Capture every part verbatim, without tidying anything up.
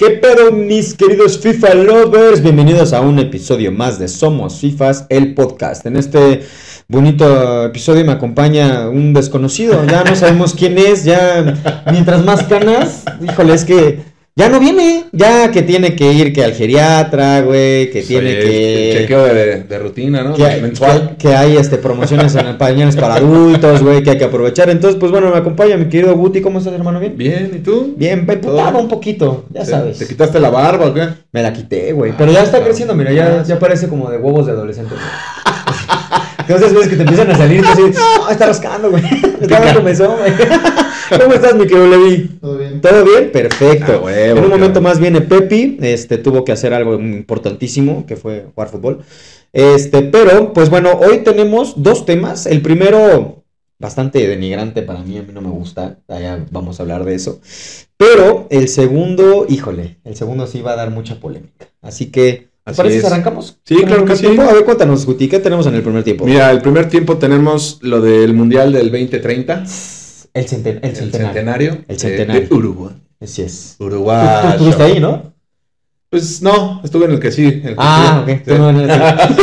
¿Qué pedo, mis queridos FIFA lovers? Bienvenidos a un episodio más de Somos Fifas, el podcast. En este bonito episodio me acompaña un desconocido. Ya no sabemos quién es, ya mientras más canas, híjole, es que ya no viene. Ya que tiene que ir que al geriatra, güey, que tiene sí, que... El chequeo de, de rutina, ¿no? Que hay, mensual. Que, que hay este, promociones en el pañales para adultos, güey, que hay que aprovechar. Entonces, pues bueno, me acompaña mi querido Guti. ¿Cómo estás, hermano? ¿Bien? Bien, ¿y tú? Bien, emputado un poquito, ya ¿Te, sabes. ¿Te quitaste la barba o qué? Me la quité, güey. Pero ya está Ah, creciendo, mira, ya, ya parece como de huevos de adolescente. Entonces ves que te empiezan a salir y tú así, no, está rascando, güey. Está dando comezón, güey. ¿Cómo estás, mi querido Levi? Todo bien. ¿Todo bien? Perfecto. Ah, huevo, en un momento cabrón. más viene Pepi, este, tuvo que hacer algo importantísimo, que fue jugar fútbol. Este, pero, pues bueno, hoy tenemos dos temas. El primero, bastante denigrante para mí, a mí no me gusta, ya vamos a hablar de eso. Pero el segundo, híjole, el segundo sí va a dar mucha polémica. Así que, ¿te Así parece es. si arrancamos? Sí, ¿Con el claro que primer sí. tiempo? A ver, cuéntanos, Guti, ¿qué tenemos en el primer tiempo? Mira, el primer tiempo tenemos lo del Mundial del veinte treinta. El, centen- el El centenario. centenario. El de- centenario. De Uruguay. Así es. Uruguay. ¿Tú, tú estuviste ahí, no? Pues no, estuve en el que sí. En el que Ah, sí. ok. Sí. Tú no eres-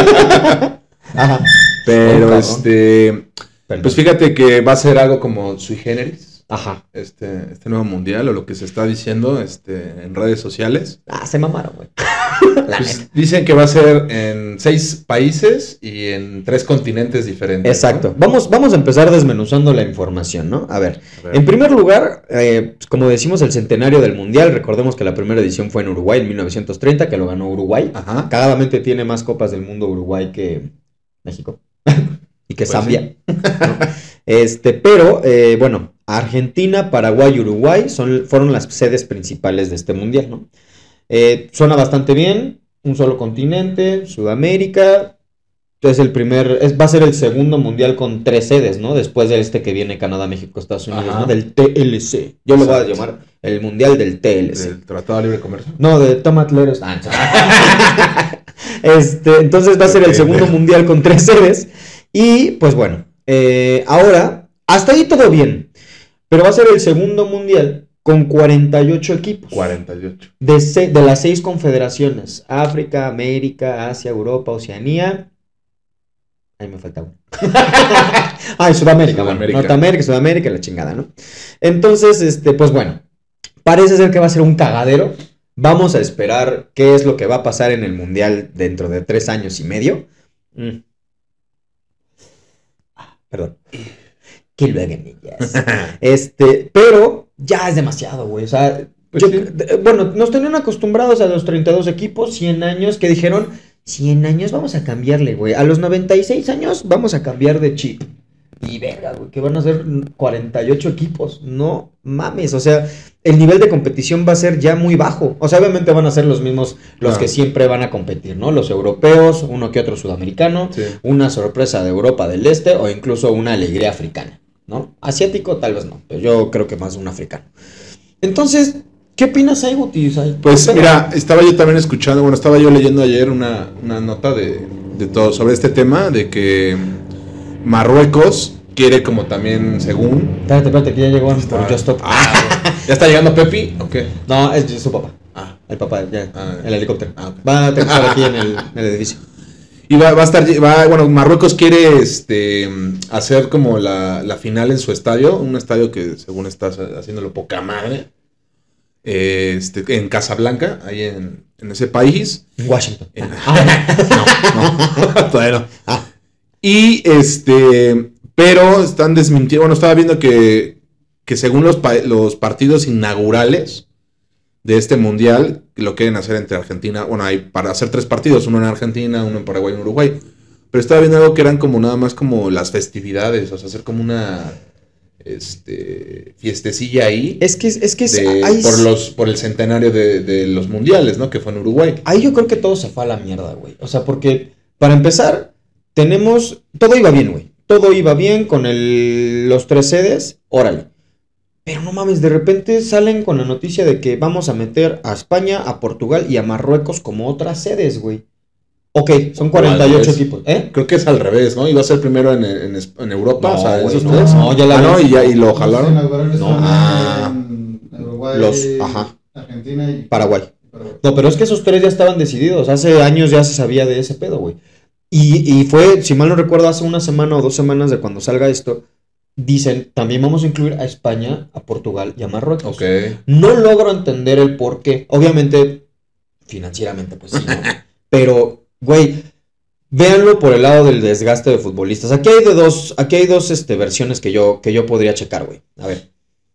Ajá. Pero Oh, este, Perdón. pues fíjate que va a ser algo como sui generis. Ajá. Este, este nuevo mundial, o lo que se está diciendo este, en redes sociales. Ah, se mamaron, güey. La Pues neta. dicen que va a ser en seis países y en tres continentes diferentes. Exacto. ¿no? Vamos, vamos a empezar desmenuzando la información, ¿no? A ver. A ver. En primer lugar, eh, como decimos, el centenario del Mundial. Recordemos que la primera edición fue en Uruguay en mil novecientos treinta, que lo ganó Uruguay. Ajá. Cagadamente tiene más copas del mundo Uruguay que México. Y que Pues Zambia. ¿no? Este, pero, eh, bueno, Argentina, Paraguay y Uruguay son, fueron las sedes principales de este mundial, ¿no? Eh, suena bastante bien, un solo continente, Sudamérica. Es el primer, es, va a ser el segundo mundial con tres sedes, ¿no? Después de este que viene Canadá, México, Estados Unidos, Ajá. ¿no? Del T L C. Yo lo voy a Exacto. llamar el mundial del T L C. Del Tratado de Libre Comercio. No, de tomatleros. Ah, este, entonces va a ser el segundo mundial con tres sedes. Y pues bueno, eh, ahora, hasta ahí todo bien. Pero va a ser el segundo mundial con cuarenta y ocho equipos. cuarenta y ocho. De, se- de las seis confederaciones: África, América, Asia, Europa, Oceanía. Ahí me falta uno. Ay, Sudamérica, bueno, Sudamérica. Norteamérica, Sudamérica, la chingada, ¿no? Entonces, este, pues bueno, parece ser que va a ser un cagadero. Vamos a esperar qué es lo que va a pasar en el Mundial dentro de tres años y medio. Mm. Ah, Perdón. Que lo hagan ellas. Este, pero ya es demasiado, güey. O sea, Pues yo- sí. de- bueno, nos tenían acostumbrados a los treinta y dos equipos, cien años, que dijeron, cien años vamos a cambiarle, güey. A los noventa y seis años vamos a cambiar de chip. Y verga, güey, que van a ser cuarenta y ocho equipos. No mames, o sea, el nivel de competición va a ser ya muy bajo. O sea, obviamente van a ser los mismos los Claro. que siempre van a competir, ¿no? Los europeos, uno que otro sudamericano, Sí. una sorpresa de Europa del Este o incluso una alegría africana, ¿no? Asiático tal vez no, pero yo creo que más un africano. Entonces, ¿qué opinas ahí, Guti? O sea, Pues ¿qué mira, estaba yo también escuchando, bueno, estaba yo leyendo ayer una, una nota de, de todo sobre este tema, de que Marruecos quiere como también, según... Espérate, espérate, que ya llegó por Está- Just Stop. Ah, ¿ya está llegando Pepi? ¿O qué? No, es su papá. Ah, El papá, ya, Ah, el helicóptero. ah, ok. Va a aterrizar aquí en el, en el edificio. y va, va a estar, va, bueno, Marruecos quiere este hacer como la, la final en su estadio, un estadio que según está haciéndolo poca madre, eh, este, en Casablanca, ahí en, en ese país. En Washington. En- Ah, no, no, todavía no. ah, Y este, pero están desmintiendo, bueno, estaba viendo que, que según los, pa- los partidos inaugurales de este mundial, lo quieren hacer entre Argentina, bueno, hay para hacer tres partidos, uno en Argentina, uno en Paraguay y uno en Uruguay. Pero estaba viendo algo que eran como nada más como las festividades, o sea, hacer como una este fiestecilla ahí es que, es que es- de- ahí, por los por el centenario de, de los mundiales, ¿no? Que fue en Uruguay. ahí yo creo que todo se fue a la mierda, güey. O sea, porque para empezar, tenemos. Todo iba bien, güey. Todo iba bien con el, los tres sedes. Órale. Pero no mames, de repente salen con la noticia de que vamos a meter a España, a Portugal y a Marruecos como otras sedes, güey. Ok, son cuarenta y ocho Al revés. equipos. ¿Eh? Creo que es al revés, ¿no? Iba a ser primero en, en, en Europa, No, o sea, güey, esos no, tres. no, ya la ah, no, habían- y ya y lo Se jalaron. inauguró en No. España, Ah. en Uruguay, Los, ajá. Argentina y Paraguay. Paraguay. No, pero es que esos tres ya estaban decididos. Hace años ya se sabía de ese pedo, güey. Y, y fue, si mal no recuerdo, hace una semana o dos semanas de cuando salga esto, dicen, también vamos a incluir a España, a Portugal y a Marruecos. Ok. No logro entender el por qué. Obviamente, financieramente, pues sí, ¿no? Pero, güey, véanlo por el lado del desgaste de futbolistas. Aquí hay de dos, aquí hay dos este, versiones que yo, que yo podría checar, güey. A ver.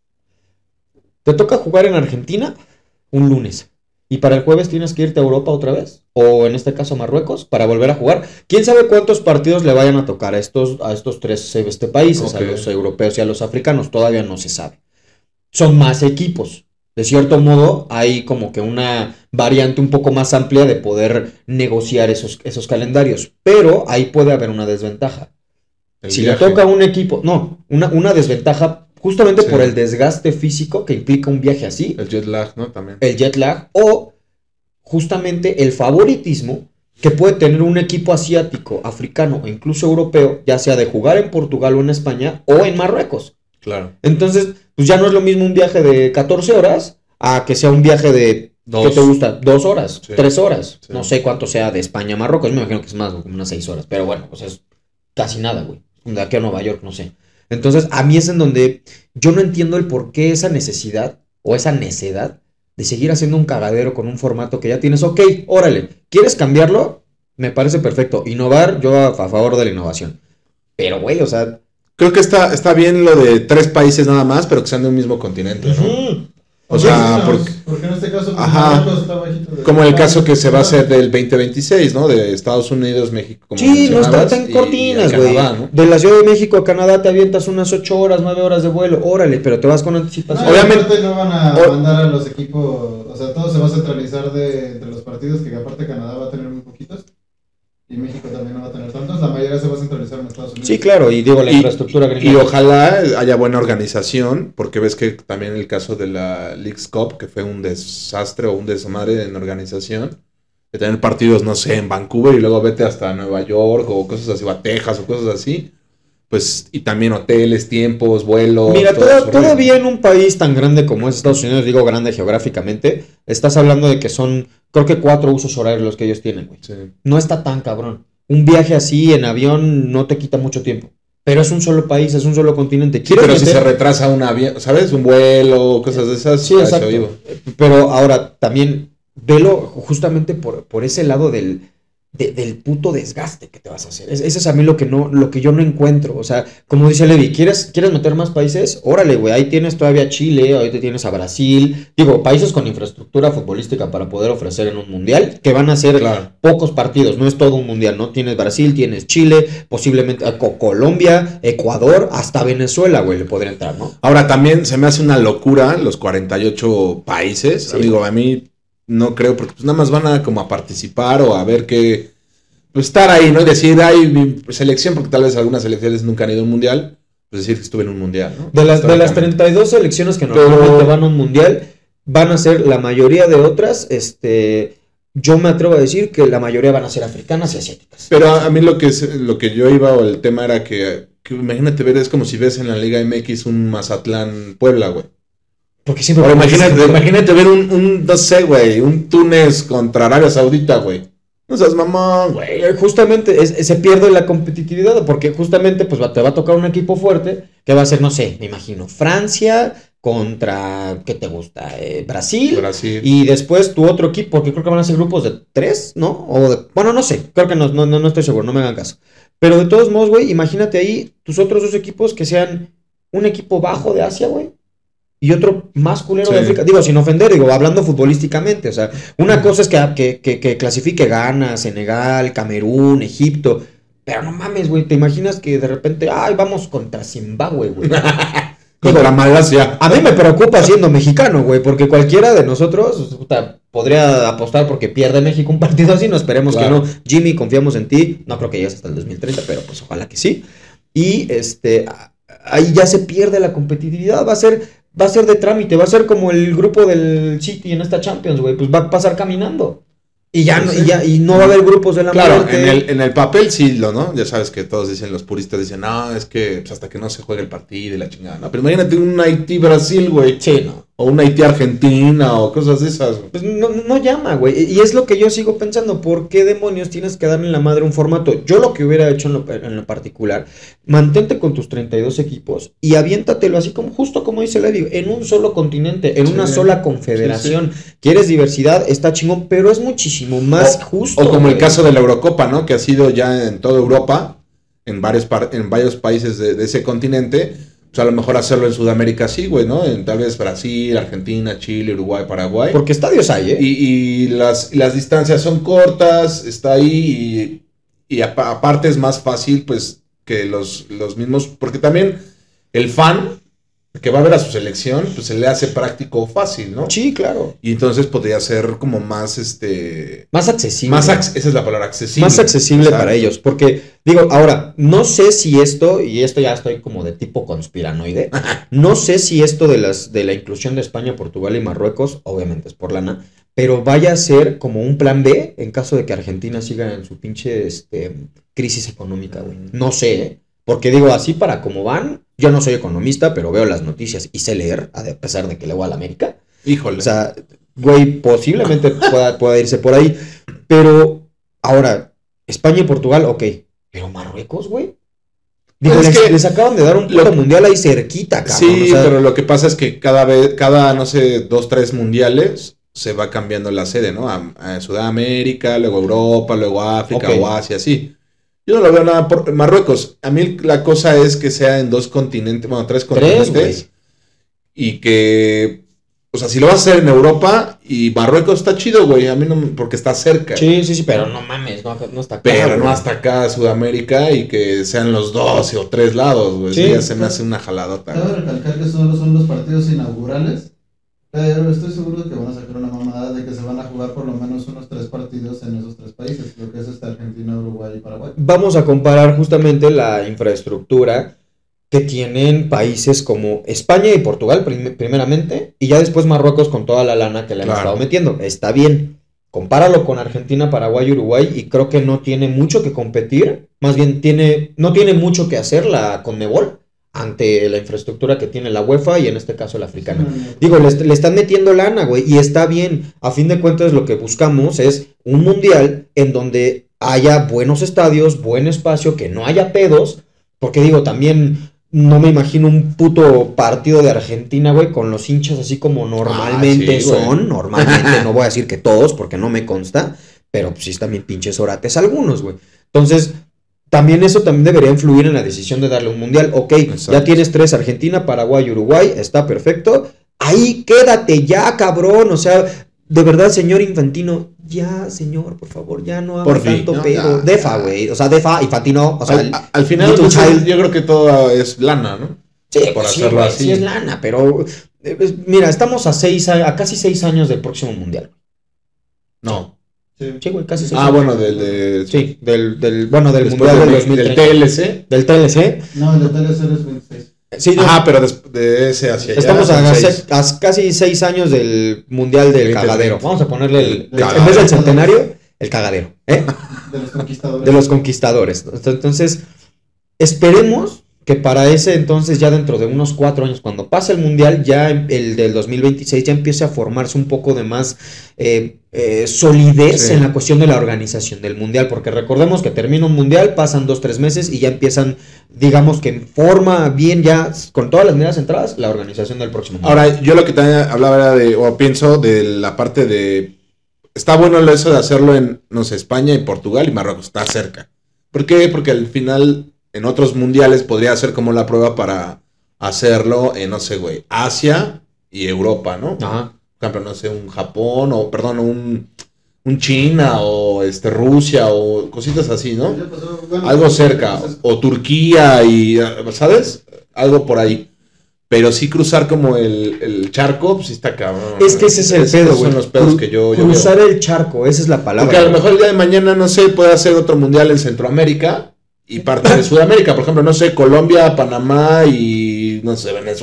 Te toca jugar en Argentina un lunes. Y para el jueves tienes que irte a Europa otra vez. O en este caso Marruecos, para volver a jugar. ¿Quién sabe cuántos partidos le vayan a tocar a estos, a estos tres este, países? Okay. A los europeos y a los africanos. Todavía no se sabe. Son más equipos. De cierto modo, hay como que una variante un poco más amplia de poder negociar esos, esos calendarios. Pero ahí puede haber una desventaja. El si viaje. le toca a un equipo... No, una, una desventaja justamente Sí. por el desgaste físico que implica un viaje así. El jet lag, ¿no? También. El jet lag. O justamente el favoritismo que puede tener un equipo asiático, africano o incluso europeo, ya sea de jugar en Portugal o en España o en Marruecos. Claro. Entonces, pues ya no es lo mismo un viaje de catorce horas a que sea un viaje de, Dos. ¿qué te gusta? Dos horas, Sí. tres horas. Sí. No sé cuánto sea de España a Marruecos, me imagino que es más, como unas seis horas. Pero bueno, pues es casi nada, güey. De aquí a Nueva York, no sé. Entonces, a mí es en donde yo no entiendo el por qué esa necesidad o esa necedad de seguir haciendo un cagadero con un formato que ya tienes. Ok, órale, ¿quieres cambiarlo? Me parece perfecto. Innovar, yo a, a favor de la innovación. Pero, güey, o sea... Creo que está, está bien lo de tres países nada más, pero que sean de un mismo continente, ¿no? ujú. O sea, porque, porque, porque en este caso, pues, Ajá. Marruecos está bajito de- como el caso que se va a hacer del veinte veintiséis, ¿no? De Estados Unidos, México, como Sí, no está mencionabas, tan y- cortinas, y güey. Canadá, ¿no? De la Ciudad de México a Canadá te avientas unas ocho horas, nueve horas de vuelo. Órale, pero te vas con No, anticipación. Obviamente- obviamente no van a o- mandar a los equipos, o sea, todo se va a centralizar de, de los partidos, que aparte Canadá va a tener muy poquitos y México también no va a tener tantos, la mayoría se va a centralizar en Estados Unidos. Sí, claro, y digo, la Y- infraestructura gringa. Y ojalá haya buena organización, porque ves que también el caso de la Leagues Cup, que fue un desastre o un desmadre en organización, de tener partidos, no sé, en Vancouver y luego vete hasta Nueva York o cosas así, o a Texas o cosas así, pues, y también hoteles, tiempos, vuelos. Mira, todo toda- eso, todavía en un país tan grande como es Estados Unidos, digo grande geográficamente, estás hablando de que son, creo que cuatro usos horarios los que ellos tienen, güey. Sí. No está tan cabrón. Un viaje así en avión no te quita mucho tiempo. Pero es un solo país, es un solo continente. Sí, ¿Quieres pero si meter- se retrasa un avión, ¿sabes? Un vuelo, cosas de esas. Sí, a eso exacto. iba. Pero ahora también velo justamente por, por ese lado del, de- del puto desgaste que te vas a hacer. Es- Ese es a mí lo que no, lo que yo no encuentro. O sea, como dice Levi, ¿quieres, ¿quieres meter más países? Órale, güey, ahí tienes todavía a Chile, ahí te tienes a Brasil. Digo, países con infraestructura futbolística para poder ofrecer en un mundial, que van a ser Claro. pocos partidos, no es todo un mundial, ¿no? Tienes Brasil, tienes Chile, posiblemente eh, Co- Colombia, Ecuador, hasta Venezuela, güey, le podría entrar, ¿no? Ahora también se me hace una locura los cuarenta y ocho países. Sí. Digo, a mí no creo, porque pues nada más van a como a participar o a ver qué. Pues estar ahí, ¿no? Y decir, hay mi selección, porque tal vez algunas selecciones nunca han ido a un mundial. Pues decir que estuve en un mundial, ¿no? De las, de las Históricamente. treinta y dos selecciones que Pero- normalmente van a un mundial, van a ser la mayoría de otras, este, yo me atrevo a decir que la mayoría van a ser africanas y asiáticas. Pero a, a mí lo que es, lo que yo iba o el tema era que, que imagínate ver, es como si ves en la Liga M X un Mazatlán Puebla, güey. Porque siempre... Ahora imagínate, imagínate ver un, un, no sé, güey, un Túnez contra Arabia Saudita, güey. No seas mamón, güey. Eh, Justamente es- se pierde la competitividad, porque justamente pues va- te va a tocar un equipo fuerte que va a ser, no sé, me imagino, Francia contra, ¿qué te gusta? Eh, Brasil. Brasil. Y después tu otro equipo, porque creo que van a ser grupos de tres, ¿no? O de, bueno, no sé, creo que no, no, no no estoy seguro, no me hagan caso. Pero de todos modos, güey, imagínate ahí tus otros dos equipos que sean un equipo bajo de Asia, güey, y otro más culero de Sí. África. Digo, sin ofender, digo, hablando futbolísticamente, o sea, una cosa es que, que, que, que clasifique Ghana, Senegal, Camerún, Egipto, pero no mames, güey, te imaginas que de repente, ay, vamos contra Zimbabue, güey. Contra Malasia. A mí me preocupa siendo mexicano, güey, porque cualquiera de nosotros puta, podría apostar porque pierde México un partido así, no esperemos Claro. que no. Jimmy, confiamos en ti, no creo que llegues hasta el dos mil treinta, pero pues ojalá que sí. Y este, a- ahí ya se pierde la competitividad, va a ser, va a ser de trámite, va a ser como el grupo del City en esta Champions, güey, pues va a pasar caminando. Y ya, no, y ya y no va a haber grupos de la Claro, muerte. en el, en el papel sí lo, ¿no? Ya sabes que todos dicen, los puristas dicen, no, es que pues, hasta que no se juegue el partido y la chingada, ¿no? Pero imagínate un Haití-Brasil, güey. Sí, no. o una Haití-Argentina o cosas de esas. Pues no, no llama, güey. Y es lo que yo sigo pensando. ¿Por qué demonios tienes que darle en la madre un formato? Yo lo que hubiera hecho en lo, en lo particular, mantente con tus treinta y dos equipos y aviéntatelo así como, justo como dice Levi, en un solo continente, en Sí, una sola confederación. sí, sí. Quieres diversidad, está chingón, pero es muchísimo más o, justo. O como güey. el caso de la Eurocopa, ¿no? Que ha sido ya en toda Europa, en varios, par en varios países de, de ese continente. Pues a lo mejor hacerlo en Sudamérica sí, güey, ¿no? En tal vez Brasil, Argentina, Chile, Uruguay, Paraguay. Porque estadios hay, ¿eh? Y, y las, las distancias son cortas, está ahí y, y apa- aparte es más fácil, pues, que los, los mismos... Porque también el fan que va a ver a su selección, pues se le hace práctico fácil, ¿no? Sí, claro. Y entonces podría ser como más, este... Más accesible. Más ac- esa es la palabra, accesible. Más accesible Exacto. para ellos, porque digo, ahora, no sé si esto, y esto ya estoy como de tipo conspiranoide, no sé si esto de las de la inclusión de España, Portugal y Marruecos, obviamente es por lana, pero vaya a ser como un plan B en caso de que Argentina siga en su pinche este, crisis económica, güey. No sé, ¿eh? Porque digo, así para como van, yo no soy economista, pero veo las noticias y sé leer, a pesar de que le voy a la América. Híjole. O sea, güey, posiblemente pueda, pueda irse por ahí. Pero, ahora, España y Portugal, ok. Pero Marruecos, güey. Digo, Pues es les, que les acaban de dar un puto lo- mundial ahí cerquita, cabrón. Sí, o sea, pero lo que pasa es que cada vez, cada, no sé, dos, tres mundiales se va cambiando la sede, ¿no? A, a Sudamérica, luego Europa, luego África Ok. o Asia, así. Yo no lo veo nada por Marruecos. A mí la cosa es que sea en dos continentes, bueno, tres continentes. güey. Y que, o sea, si lo vas a hacer en Europa y Marruecos está chido, güey. A mí no, porque está cerca. Sí, sí, sí, pero no mames, no, no está acá, Pero güey. no hasta acá, Sudamérica, y que sean los doce o tres lados, güey. Sí. Sí, ya se me hace una jaladota. Cabe recalcar que solo son los partidos inaugurales, pero estoy seguro de que van a sacar una mamada de que se van a jugar por lo menos unos tres partidos en esos tres países, lo que es este Argentina, Uruguay y Paraguay. Vamos a comparar justamente la infraestructura que tienen países como España y Portugal prim primeramente, y ya después Marruecos con toda la lana que le han Claro. estado metiendo. Está bien. Compáralo con Argentina, Paraguay y Uruguay y creo que no tiene mucho que competir, más bien tiene, no tiene mucho que hacer la Conmebol ante la infraestructura que tiene la UEFA y en este caso la africana. Digo, le, le están metiendo lana, güey, y está bien. A fin de cuentas, lo que buscamos es un mundial en donde haya buenos estadios, buen espacio, que no haya pedos, porque digo, también no me imagino un puto partido de Argentina, güey, con los hinchas así como normalmente Ah, sí, güey. son. Normalmente, no voy a decir que todos, porque no me consta, pero pues sí están bien pinches orates algunos, güey. Entonces, también eso también debería influir en la decisión de darle un mundial. Ok, Exacto. ya tienes tres, Argentina, Paraguay y Uruguay, está perfecto. Ahí quédate ya, cabrón. O sea, de verdad, señor Infantino, ya, señor, por favor, ya no haga Por fin, tanto ¿no? pedo. Ya, Defa, ya. güey. O sea, Defa, Infantino, o sea, al, el- a- al final, Little pues, Child. yo creo que todo es lana, ¿no? sí, por pues sí, hacerlo güey, así. sí es lana, pero eh, pues, mira, estamos a seis, a, a casi seis años del próximo mundial. No. Sí. Sí, güey, casi seis Ah, años. bueno, del de. Sí, del, del, bueno, del Después mundial del del, dos mil del treinta. T L C. Del T L C. No, el de T L C es veintiséis. Sí, no, Ah, pero des- de ese hacia allá. estamos son a, seis. a casi seis años del mundial del veinte, cagadero. veinte. Vamos a ponerle el, Del en vez del cagadero. centenario, el cagadero, ¿eh? De los conquistadores. De los conquistadores. Entonces, esperemos que para ese entonces, ya dentro de unos cuatro años, cuando pase el mundial, ya el del dos mil veintiséis ya empiece a formarse un poco de más eh, eh, solidez Sí. en la cuestión de la organización del mundial, porque recordemos que termina un mundial, pasan dos, tres meses y ya empiezan, digamos que en forma bien ya, con todas las medidas centradas, la organización del próximo mundial. Ahora, yo lo que también hablaba era de, o pienso de la parte de. Está bueno eso de hacerlo en, no sé, España y Portugal y Marruecos, está cerca. ¿Por qué? Porque al final, en otros mundiales podría ser como la prueba para hacerlo en, no sé, güey, Asia y Europa, ¿no? Ajá. Por ejemplo, no sé, un Japón o, perdón, un, un China o este Rusia o cositas así, ¿no? Ya pasó, bueno, Algo cerca, entonces, o Turquía y, ¿sabes? Algo por ahí. Pero sí cruzar como el, el charco, pues sí está cabrón. Es que ese es el Esos pedo, son güey. los pedos Cru- que yo, yo Cruzar veo. el charco, esa es la palabra. Porque a lo güey. mejor el día de mañana, no sé, puede hacer otro mundial en Centroamérica y parte de Sudamérica. Por ejemplo, no sé, Colombia, Panamá y, no sé, Venezuela.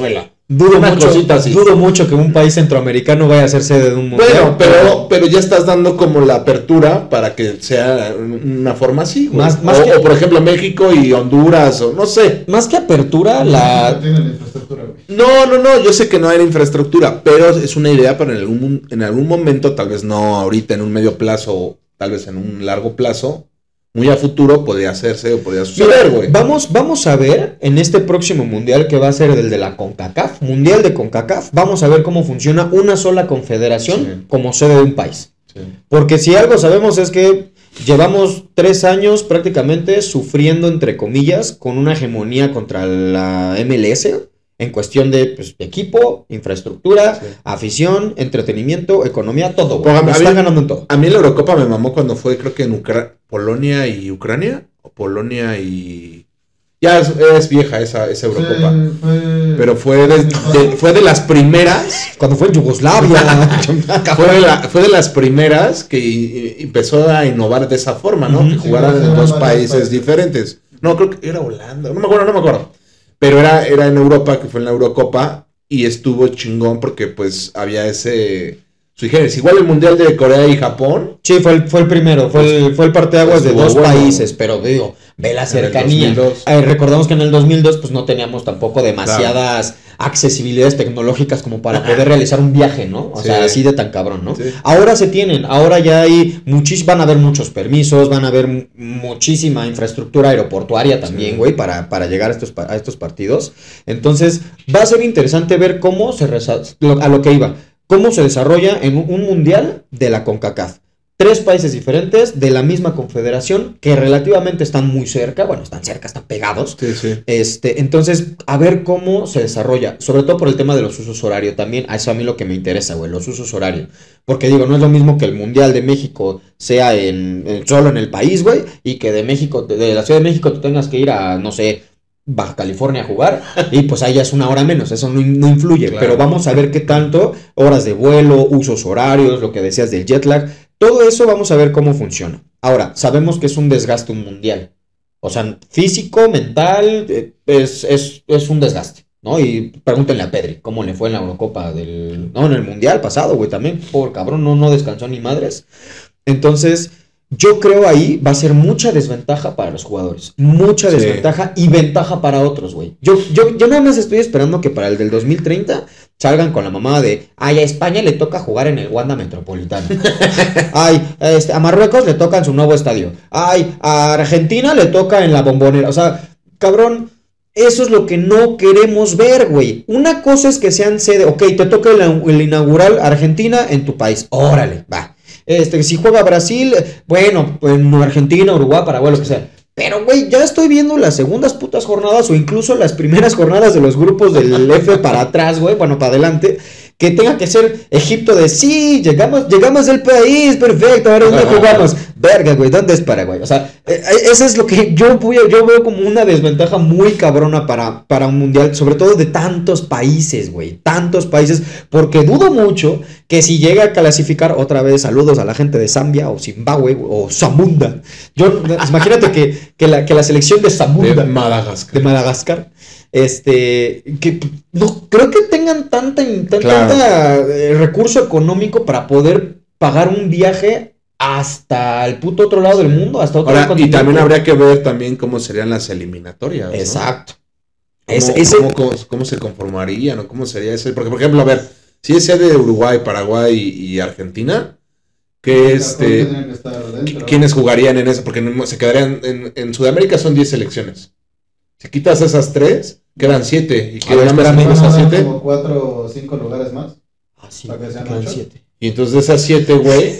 Dudo Una mucho, cosita así. dudo mucho que un país centroamericano vaya a ser sede de un mundial. Bueno, pero, pero ya estás dando como la apertura para que sea una forma así, güey. Más- más o, que- o, por ejemplo México y Honduras, o no sé. Más que apertura, No la... tiene la infraestructura, güey. No, no, no, yo sé que no hay infraestructura, pero es una idea para en algún, en algún momento, tal vez no ahorita en un medio plazo, tal vez en un largo plazo, muy a futuro podría hacerse o podría suceder, güey. Vamos, vamos a ver en este próximo mundial que va a ser el de la CONCACAF, mundial de CONCACAF, vamos a ver cómo funciona una sola confederación Sí. como sede de un país. Sí. Porque si algo sabemos es que llevamos tres años prácticamente sufriendo, entre comillas, con una hegemonía contra la M L S en cuestión de pues, equipo, infraestructura, Sí. afición, entretenimiento, economía, todo. güey. Póngame, Nos a están mí- ganando en todo. A mí la Eurocopa me mamó cuando fue, creo que en Ucra- Polonia y Ucrania, o Polonia y... Ya es, es vieja esa, esa Eurocopa. Sí, fue... Pero fue de, de- fue de las primeras, Cuando fue en Yugoslavia. fue de, la- fue de las primeras que i- empezó a innovar de esa forma, ¿no? Ujú. Que jugaran Sí, en eran dos varios países países. diferentes. No, creo que era Holanda, no me acuerdo, no me acuerdo. Pero era, era en Europa, que fue en la Eurocopa, y estuvo chingón porque pues había ese... Sui generis. Igual el Mundial de Corea y Japón. Sí, fue el, fue el primero, fue el, fue el parteaguas de Estuvo dos bueno. países, pero digo, ve la En el cercanía. dos mil dos. Eh, recordamos que en el dos mil dos pues no teníamos tampoco demasiadas accesibilidades tecnológicas como para poder realizar un viaje, ¿no? O Sí. sea, así de tan cabrón, ¿no? Sí. Ahora se tienen, ahora ya hay muchis, van a haber muchos permisos, van a haber mu- muchísima infraestructura aeroportuaria también, Sí. güey, para, para llegar a estos, pa- a estos partidos. Entonces, va a ser interesante ver cómo se resa- lo- a lo que iba. Cómo se desarrolla en un, un mundial de la CONCACAF. Tres países diferentes de la misma confederación que relativamente están muy cerca, bueno, están cerca, están pegados. Sí, sí. Este, entonces, a ver cómo se desarrolla, sobre todo por el tema de los usos horarios también, a eso a mí lo que me interesa, güey, los usos horarios. Porque digo, no es lo mismo que el Mundial de México sea en, en- solo en el país, güey, y que de México, de, de la Ciudad de México tú tengas que ir a, no sé, Baja California a jugar, y pues ahí ya es una hora menos, eso no, no influye, Claro. pero vamos a ver qué tanto, horas de vuelo, usos horarios, lo que decías del jet lag, todo eso vamos a ver cómo funciona. Ahora, sabemos que es un desgaste un mundial, o sea, físico, mental, eh, es, es, es un desgaste, ¿no? Y pregúntenle a Pedri, ¿cómo le fue en la Eurocopa del... No, en el mundial pasado, güey, también, por cabrón, no, no descansó ni madres. Entonces... Yo creo ahí va a ser mucha desventaja para los jugadores. Mucha Sí. desventaja y ventaja para otros, güey. Yo, yo, yo nada más estoy esperando que para el del dos mil treinta salgan con la mamada de, ay, a España le toca jugar en el Wanda Metropolitano. Ay, este, a Marruecos le toca en su nuevo estadio. Ay, a Argentina le toca en la Bombonera. O sea, cabrón, eso es lo que no queremos ver, güey. Una cosa es que sean sede, ok, te toca el, el inaugural Argentina en tu país. Órale, va. Este, si juega Brasil, bueno, pues no, Argentina, Uruguay, Paraguay, lo que sea. Pero, güey, ya estoy viendo las segundas putas jornadas o incluso las primeras jornadas de los grupos del F para atrás, güey, bueno, para adelante, que tenga que ser Egipto de, sí, llegamos, llegamos del país, perfecto, ahora ¿dónde jugamos? Verga, güey, ¿dónde es Paraguay? O sea, eh, eso es lo que yo, voy a- yo veo como una desventaja muy cabrona para, para un mundial, sobre todo de tantos países, güey, tantos países, porque dudo mucho que si llega a clasificar otra vez, saludos a la gente de Zambia o Zimbabue o Zamunda. Yo, imagínate que, que, la, que la selección de Zamunda, De Madagascar. de Madagascar, este, que no creo que tengan tanta, tan- Claro. tanta eh, recurso económico para poder pagar un viaje hasta el puto otro lado del mundo, hasta otro Ahora, y continente. también habría que ver también cómo serían las eliminatorias, ¿no? Exacto. ¿Cómo, Es- ese- cómo- cómo- cómo se conformarían o cómo sería ese? Porque, por ejemplo, a ver, si es de Uruguay, Paraguay y, y Argentina, que este, Tienen que estar dentro. ¿quiénes jugarían en eso? Porque no- se quedarían en, en Sudamérica son diez selecciones. Si quitas esas tres, quedan siete. Y A quedan ver, nada más espérame, en Van a esas haber siete. como cuatro o cinco lugares más. Ah, sí, Para que sean quedan ocho. siete. Y entonces de esas siete, güey,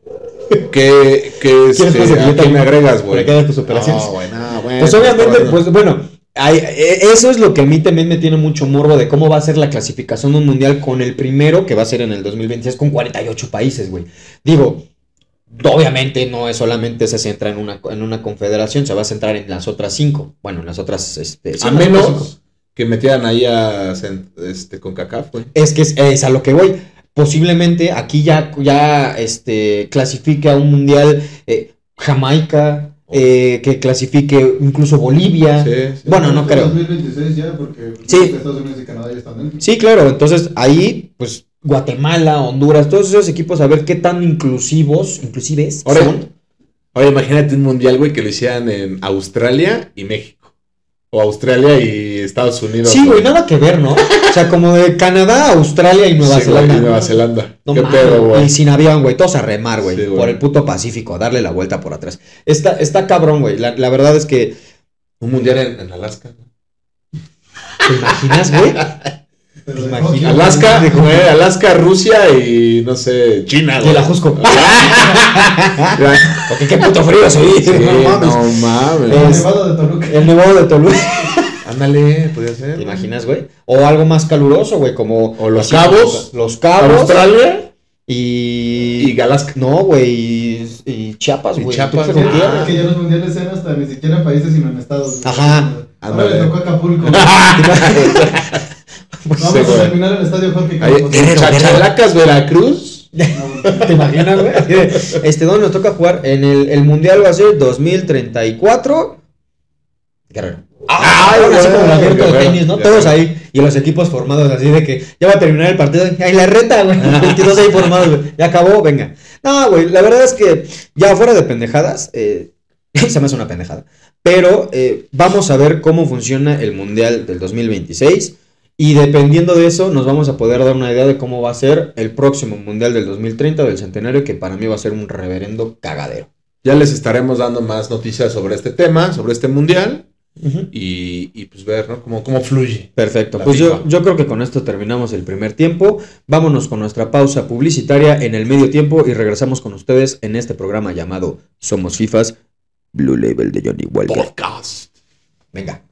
que, que este, ¿Quieres una ¿a servilleta quién me ahí? agregas, güey? Para que hagas tus operaciones. No, güey, no, güey, Pues está obviamente, bueno. pues bueno, hay- eh, eso es lo que a mí también me tiene mucho morbo de cómo va a ser la clasificación de un mundial con el primero, que va a ser en el dos mil veintiséis, con cuarenta y ocho países, güey. Digo, obviamente no es solamente se centra en una, en una confederación, se va a centrar en las otras cinco. Bueno, en las otras, este... sí, A en las otras cinco. menos que metieran ahí a Cent- este, con CACAF, güey. Es que es, es a lo que voy. Posiblemente aquí ya, ya este, clasifique a un mundial eh, Jamaica, eh, que clasifique incluso Bolivia. Sí, sí. Bueno, no creo. dos mil veintiséis ya, porque Sí. Estados Unidos y Canadá ya están dentro. Sí, claro, entonces ahí, pues, Guatemala, Honduras, todos esos equipos, a ver qué tan inclusivos, inclusives Ahora, son. Oye, imagínate un mundial, güey, que lo hicieran en Australia y México. O Australia y Estados Unidos. Sí, güey, nada que ver, ¿no? O sea, como de Canadá, Australia y Nueva Sí, güey, Zelanda. y Nueva Zelanda. No Qué mames, pedo, güey. y sin avión, güey, todos a remar, güey, Sí, güey. por el puto Pacífico, a darle la vuelta por atrás. Está, está cabrón, güey, la, la verdad es que, Un mundial en, en Alaska. ¿te imaginas, güey? Pero ¿Te de imaginas? hockey, Alaska, güey, Alaska, Rusia y no sé, China, Y güey. el Ajusco. Ya. Porque qué puto frío se Sí, dice, no mames. no mames. El Es- Nevado de Toluca. El Nevado de Toluca. Ándale, podría ser. ¿Te imaginas, güey? O algo más caluroso, güey, como... O Los así, Cabos. Los Cabos. Australia Y... y Alaska. No, güey, y, y Chiapas, Y güey. Chiapas, Tú Sí, frontera. Ah. que ya los mundiales sean hasta ni siquiera en países, sino en estados. Ajá. Ahora le Ándale. tocó Acapulco. Pues, Vamos Sí, a güey. terminar el estadio Jorge Ahí, Campos. en Chachalacas, Veracruz. ¿te imaginas, güey? Así de, Este, ¿dónde nos toca jugar? En el, el Mundial va a ser dos mil treinta y cuatro. Guerrero. Ah, Ay, así güey, como el abierto de Guerrero, tenis, ¿no? ya Todos sé. ahí. Y los equipos formados así de que ya va a terminar el partido. Ay, la reta, güey. veintidós ahí formados, güey. Ya acabó, venga. No, güey, la verdad es que ya fuera de pendejadas, eh, se me hace una pendejada. Pero eh, vamos a ver cómo funciona el Mundial del dos mil veintiséis. Y dependiendo de eso, nos vamos a poder dar una idea de cómo va a ser el próximo Mundial del dos mil treinta del Centenario, que para mí va a ser un reverendo cagadero. Ya les estaremos dando más noticias sobre este tema, sobre este mundial. Ujú. Y, y pues ver, ¿no? Cómo, cómo fluye. Perfecto, La pues yo, FIFA. yo creo que con esto terminamos el primer tiempo. Vámonos con nuestra pausa publicitaria en el medio tiempo y regresamos con ustedes en este programa llamado Somos Fifas, Blue Label de Johnny Walker. Podcast. Venga.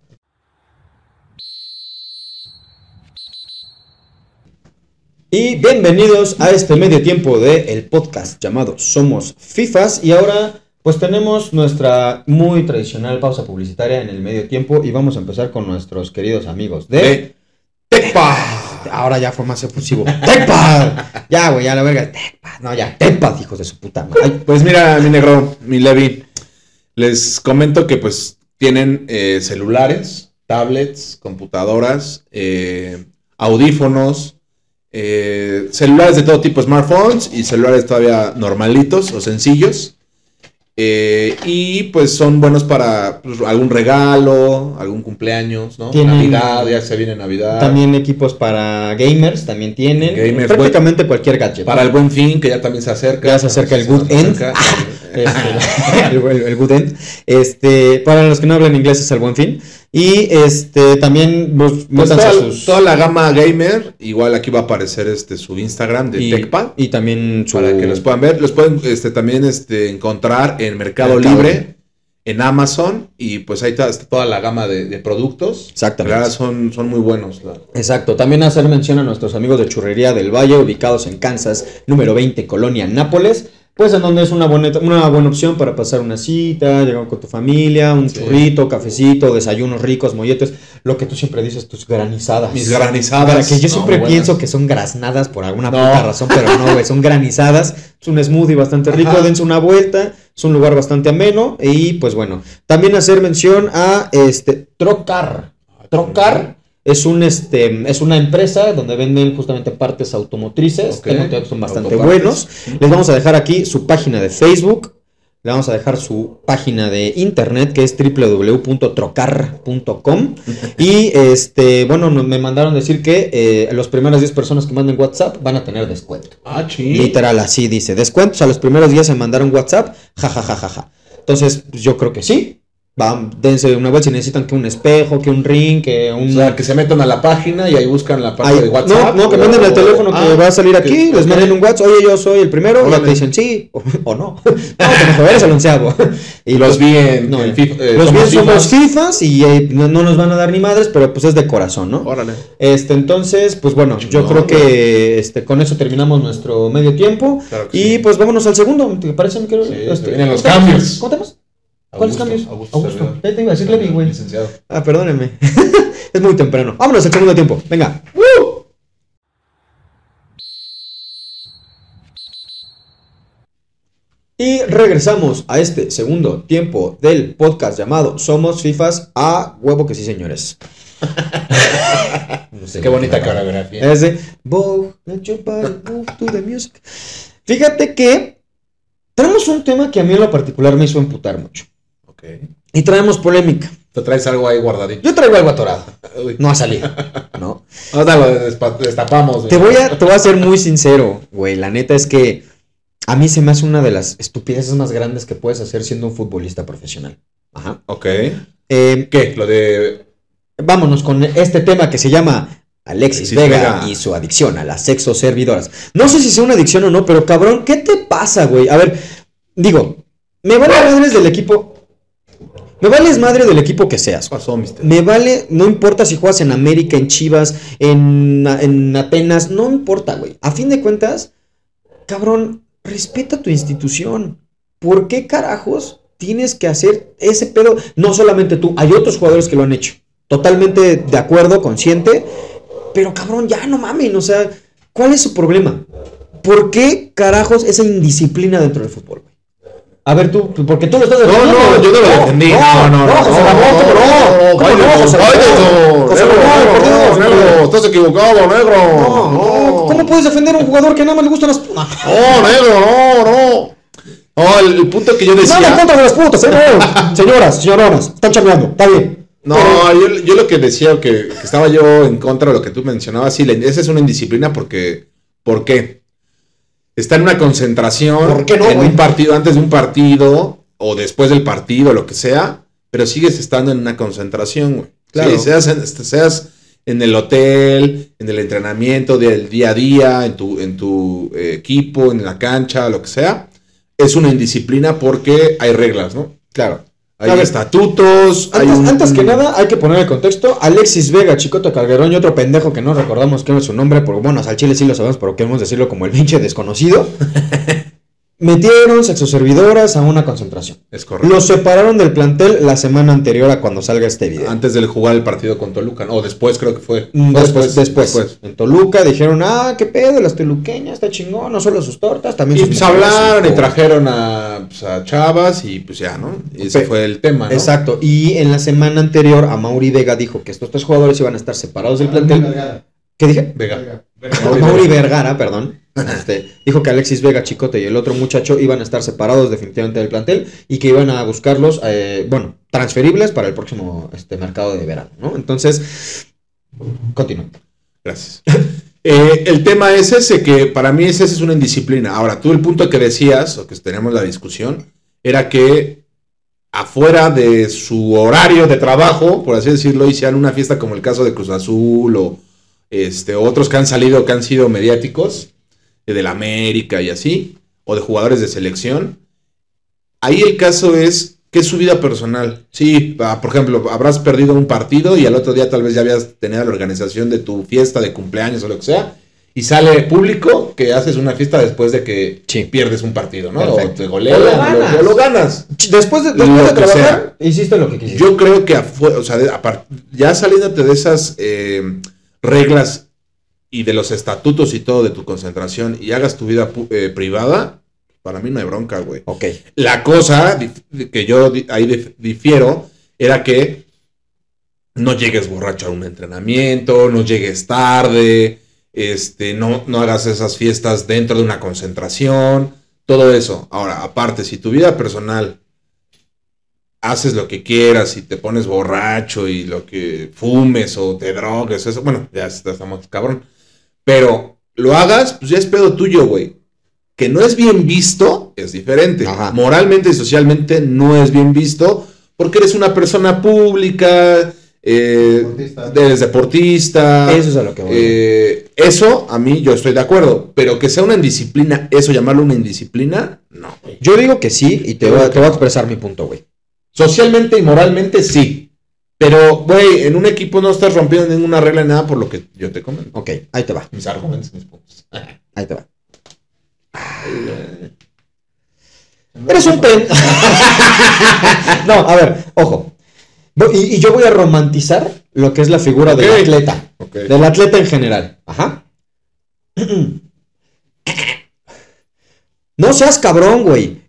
Y bienvenidos a este medio tiempo de el podcast llamado Somos Fifas. Y ahora pues tenemos nuestra muy tradicional pausa publicitaria en el medio tiempo y vamos a empezar con nuestros queridos amigos de... De Tecpa. Ahora ya fue más efusivo. ¡Tecpad! Ya, güey, ya la verga. ¡Tecpad! No, ya. ¡Tecpad, hijos de su puta madre! Ay, Pues mira, mi negro, mi Levi, les comento que pues tienen eh, celulares, tablets, computadoras, eh, audífonos, eh, celulares de todo tipo, smartphones y celulares todavía normalitos o sencillos. Eh, y pues son buenos para pues, algún regalo, algún cumpleaños, ¿no? Tienen- Navidad, ya se viene Navidad. también equipos para gamers, también tienen. Gamers, prácticamente cualquier gadget. Para el Buen Fin, que ya también se acerca. Ya se acerca el Se Good End. acerca. Este, el, el- el good end. Este, para los que no hablan inglés es el buen fin. Y este también pues, Pues métanse toda, a sus- toda la gama gamer, igual aquí va a aparecer este su Instagram de y, TechPad y también su para que los puedan ver. Los pueden este, también este, encontrar en Mercado, Mercado Libre, Libre. en Amazon y pues ahí está, está toda la gama de, de productos. Exactamente. La verdad son, son muy buenos. la- Exacto, también hacer mención a nuestros amigos de Churrería del Valle, ubicados en Kansas, número veinte, Colonia Nápoles, pues en donde es una buena, una buena opción para pasar una cita, llegar con tu familia, un Sí. churrito, cafecito, desayunos ricos, molletes, lo que tú siempre dices, tus granizadas. Mis granizadas. Para que yo No, siempre muy pienso buenas. que son graznadas por alguna No. puta razón, pero no, güey, son granizadas, es un smoothie bastante rico, Ajá. dense una vuelta, es un lugar bastante ameno y pues bueno, también hacer mención a este Trocar. Trocar es un este es una empresa donde venden justamente partes automotrices, Ok. tengo entendido que son bastante Autopartes. buenos. Les vamos a dejar aquí su página de Facebook, le vamos a dejar su página de internet que es w w w punto trocar punto com y este bueno no- me mandaron decir que eh, las primeras diez personas que manden WhatsApp van a tener descuento. Ah, sí. Literal, así dice. Descuentos a los primeros días se mandaron WhatsApp. Ja, ja, ja, ja, ja. Entonces, pues, yo creo que sí. Va, dense una vuelta si necesitan que un espejo, que un ring, que un... O sea, que se metan a la página y ahí buscan la parte Ay, de WhatsApp. no, no, que o- manden el teléfono que Ah, va a salir aquí, que- les ok. manden un WhatsApp, oye, yo soy el primero, y ya Órale. te dicen sí, o, o no. No, que mejor eres el onceavo. Y los vi en, No, en FIFA, eh, los bien Fifas. somos FIFAs y eh, no, no nos van a dar ni madres, pero pues es de corazón, ¿no? Órale. Este, entonces, pues bueno, yo Chingón, creo que este, con eso terminamos nuestro medio tiempo. Claro que Y sí. pues vámonos al segundo, ¿te parece, mi querido? Sí, Este, se vienen los ¿cómo te llamas? cambios. ¿Cómo te llamas? ¿Cuáles Augusto, cambios? Augusto, Augusto. servidor. Ya te iba a decir Levi, güey. Licenciado. Ah, perdónenme. Es muy temprano. Vámonos al segundo tiempo. Venga. Y regresamos a este segundo tiempo del podcast llamado Somos Fifas. A huevo que sí, señores. No sé qué bonita coreografía. Es de Vogue, let your body move to the music. Fíjate que tenemos un tema que a mí en lo particular me hizo emputar mucho. Ok. Y traemos polémica. ¿Te traes algo ahí guardadito? Yo traigo algo atorado. No ha salido. ¿No? Ahora lo destapamos. Güey. Te voy a, te voy a ser muy sincero, güey. La neta es que a mí se me hace una de las estupideces más grandes que puedes hacer siendo un futbolista profesional. Ajá. Ok. Eh, ¿Qué? Lo de... Vámonos con este tema que se llama Alexis, Alexis Vega, Vega y su adicción a las sexoservidoras. No sé si sea una adicción o no, pero cabrón, ¿qué te pasa, güey? A ver, digo, me vale madres del equipo... Me vales madre del equipo que seas. Pasó, mister. Me vale, no importa si juegas en América, en Chivas, en, en Atenas, no importa, güey. A fin de cuentas, cabrón, respeta tu institución. ¿Por qué carajos tienes que hacer ese pedo? No solamente tú, hay otros jugadores que lo han hecho. Totalmente de acuerdo, consciente. Pero cabrón, ya no mamen, o sea, ¿cuál es su problema? ¿Por qué carajos esa indisciplina dentro del fútbol, güey? A ver tú, porque tú lo estás defendiendo. No, no, yo no lo defendí. No, no, no. José Ramón, ¿cómo no? ¿Cómo no, José Ramón? José Ramón, por Dios, negro, estás equivocado, negro. No, no. ¿Cómo puedes defender a un jugador que nada más le gustan las... No, negro, no, no. No, el, el punto que yo decía... Nada en contra de las putas, ¿eh? Señoras, señoronas, están chambeando, está bien. No, yo, yo lo que decía, que, que estaba yo en contra de lo que tú mencionabas, sí, esa es una indisciplina porque... ¿Por qué? Está en una concentración, ¿por qué no, en güey? Un partido, antes de un partido, o después del partido, lo que sea, pero sigues estando en una concentración, güey. Claro. Sí, seas, en, seas en el hotel, en el entrenamiento del día a día, en tu, en tu eh, equipo, en la cancha, lo que sea, es una indisciplina porque hay reglas, ¿no? Claro. Hay A ver, estatutos. Antes, hay un, antes que nada, hay que poner el contexto. Alexis Vega, Chicote Calderón y otro pendejo que no recordamos qué es su nombre, porque bueno, al chile sí lo sabemos, pero queremos decirlo como el pinche desconocido. Metieron sexoservidoras a una concentración. Es correcto. Los separaron del plantel la semana anterior a cuando salga este video. Antes de jugar el partido con Toluca, ¿no? O después creo que fue. Mm, fue Después, después, después. En Toluca dijeron, ah, qué pedo, las toluqueñas, está chingón, no solo sus tortas, también Y sus pues mujeres, hablaron sus y trajeron a, pues, a chavas y pues ya, ¿no? Y ese Pe- fue el tema, ¿no? Exacto, y en la semana anterior a Mauri Vega dijo que estos tres jugadores iban a estar separados del plantel. ¿Qué dije? Vega. Mauri, Mauri Vergara, perdón. Este, dijo que Alexis Vega, Chicote y el otro muchacho iban a estar separados definitivamente del plantel y que iban a buscarlos, eh, bueno, transferibles para el próximo este, mercado de verano, ¿no? Entonces, continúa. Gracias. Eh, el tema es ese, que para mí ese es una indisciplina. Ahora, tú el punto que decías, o que teníamos la discusión, era que afuera de su horario de trabajo, por así decirlo, hicieran una fiesta como el caso de Cruz Azul o este, otros que han salido, que han sido mediáticos, de la América y así, o de jugadores de selección. Ahí el caso es que es su vida personal. Sí, por ejemplo, habrás perdido un partido y al otro día tal vez ya habías tenido la organización de tu fiesta de cumpleaños o lo que sea, y sale público que haces una fiesta después de que Sí. pierdes un partido, ¿no? Perfecto. O te golean, O lo o ganas. lo, o lo ganas. Después de, después Lo de que trabajar, hiciste lo que quisiste. Yo creo que afu- o sea, de- apart- ya saliéndote de esas eh, reglas y de los estatutos y todo de tu concentración y hagas tu vida pu- eh, privada, para mí no hay bronca, güey. Ok. La cosa dif- que yo di- ahí dif- difiero era que no llegues borracho a un entrenamiento, no llegues tarde, este, no, no hagas esas fiestas dentro de una concentración, todo eso. Ahora, aparte, si tu vida personal haces lo que quieras y te pones borracho y lo que fumes o te drogues, eso, bueno, ya está- estamos cabrón. Pero lo hagas, pues ya es pedo tuyo, güey. Que no es bien visto, es diferente. Ajá. Moralmente y socialmente no es bien visto porque eres una persona pública, eh, Deportista. eres deportista. Eso es a lo que voy. Eh, eso, a mí, yo estoy de acuerdo. Pero que sea una indisciplina, eso llamarlo una indisciplina, no. Yo digo que sí y te voy, a, te voy a expresar mi punto, güey. Socialmente y moralmente sí. Pero, güey, en un equipo no estás rompiendo ninguna regla ni nada por lo que yo te comento. Ok, ahí te va, Mis argumentos, mis puntos. ahí te va. Eres un pen... No, a ver, ojo. Vo- Y, y yo voy a romantizar lo que es la figura del Ok. atleta. Ok. Del atleta en general. Ajá. No seas cabrón, güey.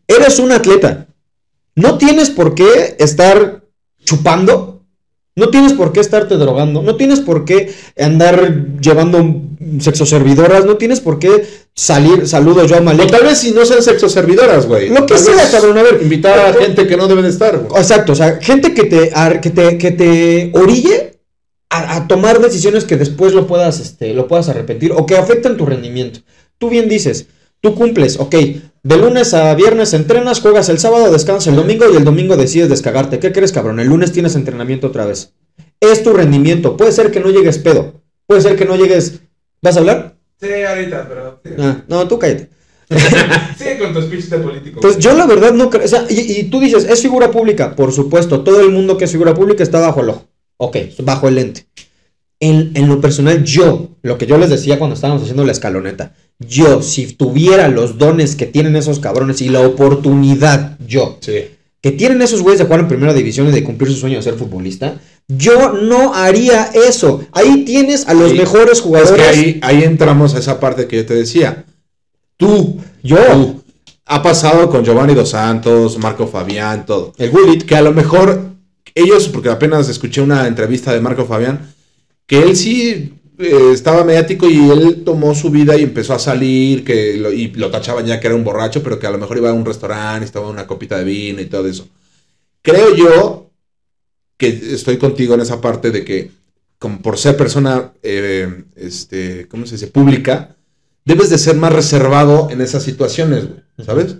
Eres un atleta. No tienes por qué estar chupando. No tienes por qué estarte drogando. No tienes por qué andar llevando sexoservidoras. No tienes por qué salir. Saludo yo a Malek. O tal vez si no sean sexoservidoras, güey. Lo que Tal sea, vez cabrón. A ver. Invitar a gente que no debe de estar, güey. Exacto. O sea, gente que te, a- que te, que te orille a, a tomar decisiones que después lo puedas, este, lo puedas arrepentir o que afecten tu rendimiento. Tú bien dices. Tú cumples, ok, de lunes a viernes entrenas, juegas el sábado, descansas el domingo y el domingo decides descagarte. ¿Qué crees, cabrón? El lunes tienes entrenamiento otra vez. Es tu rendimiento. Puede ser que no llegues pedo. Puede ser que no llegues... ¿Vas a hablar? Sí, ahorita, pero... Sí. Ah, no, tú cállate. Sigue con tu speech de político. Pues yo la verdad no creo... O sea, y, y tú dices, ¿es figura pública? Por supuesto, todo el mundo que es figura pública está bajo el ojo. Ok, bajo el lente. En, en lo personal, yo, lo que yo les decía cuando estábamos haciendo la escaloneta, yo, si tuviera los dones que tienen esos cabrones y la oportunidad, yo, Sí. que tienen esos güeyes de jugar en primera división y de cumplir su sueño de ser futbolista, yo no haría eso. Ahí tienes a los Sí. mejores Es jugadores. que ahí, ahí entramos a esa parte que yo te decía. Tú, Yo, tú, ha pasado con Giovanni Dos Santos, Marco Fabián, todo. el Gullit, Que a lo mejor ellos, porque apenas escuché una entrevista de Marco Fabián, que él sí eh, estaba mediático y él tomó su vida y empezó a salir, que lo, y lo tachaban ya que era un borracho, pero que a lo mejor iba a un restaurante, estaba una copita de vino y todo eso. Creo yo que estoy contigo en esa parte de que, como por ser persona, eh, este, ¿cómo se dice? Pública, debes de ser más reservado en esas situaciones, güey, ¿sabes?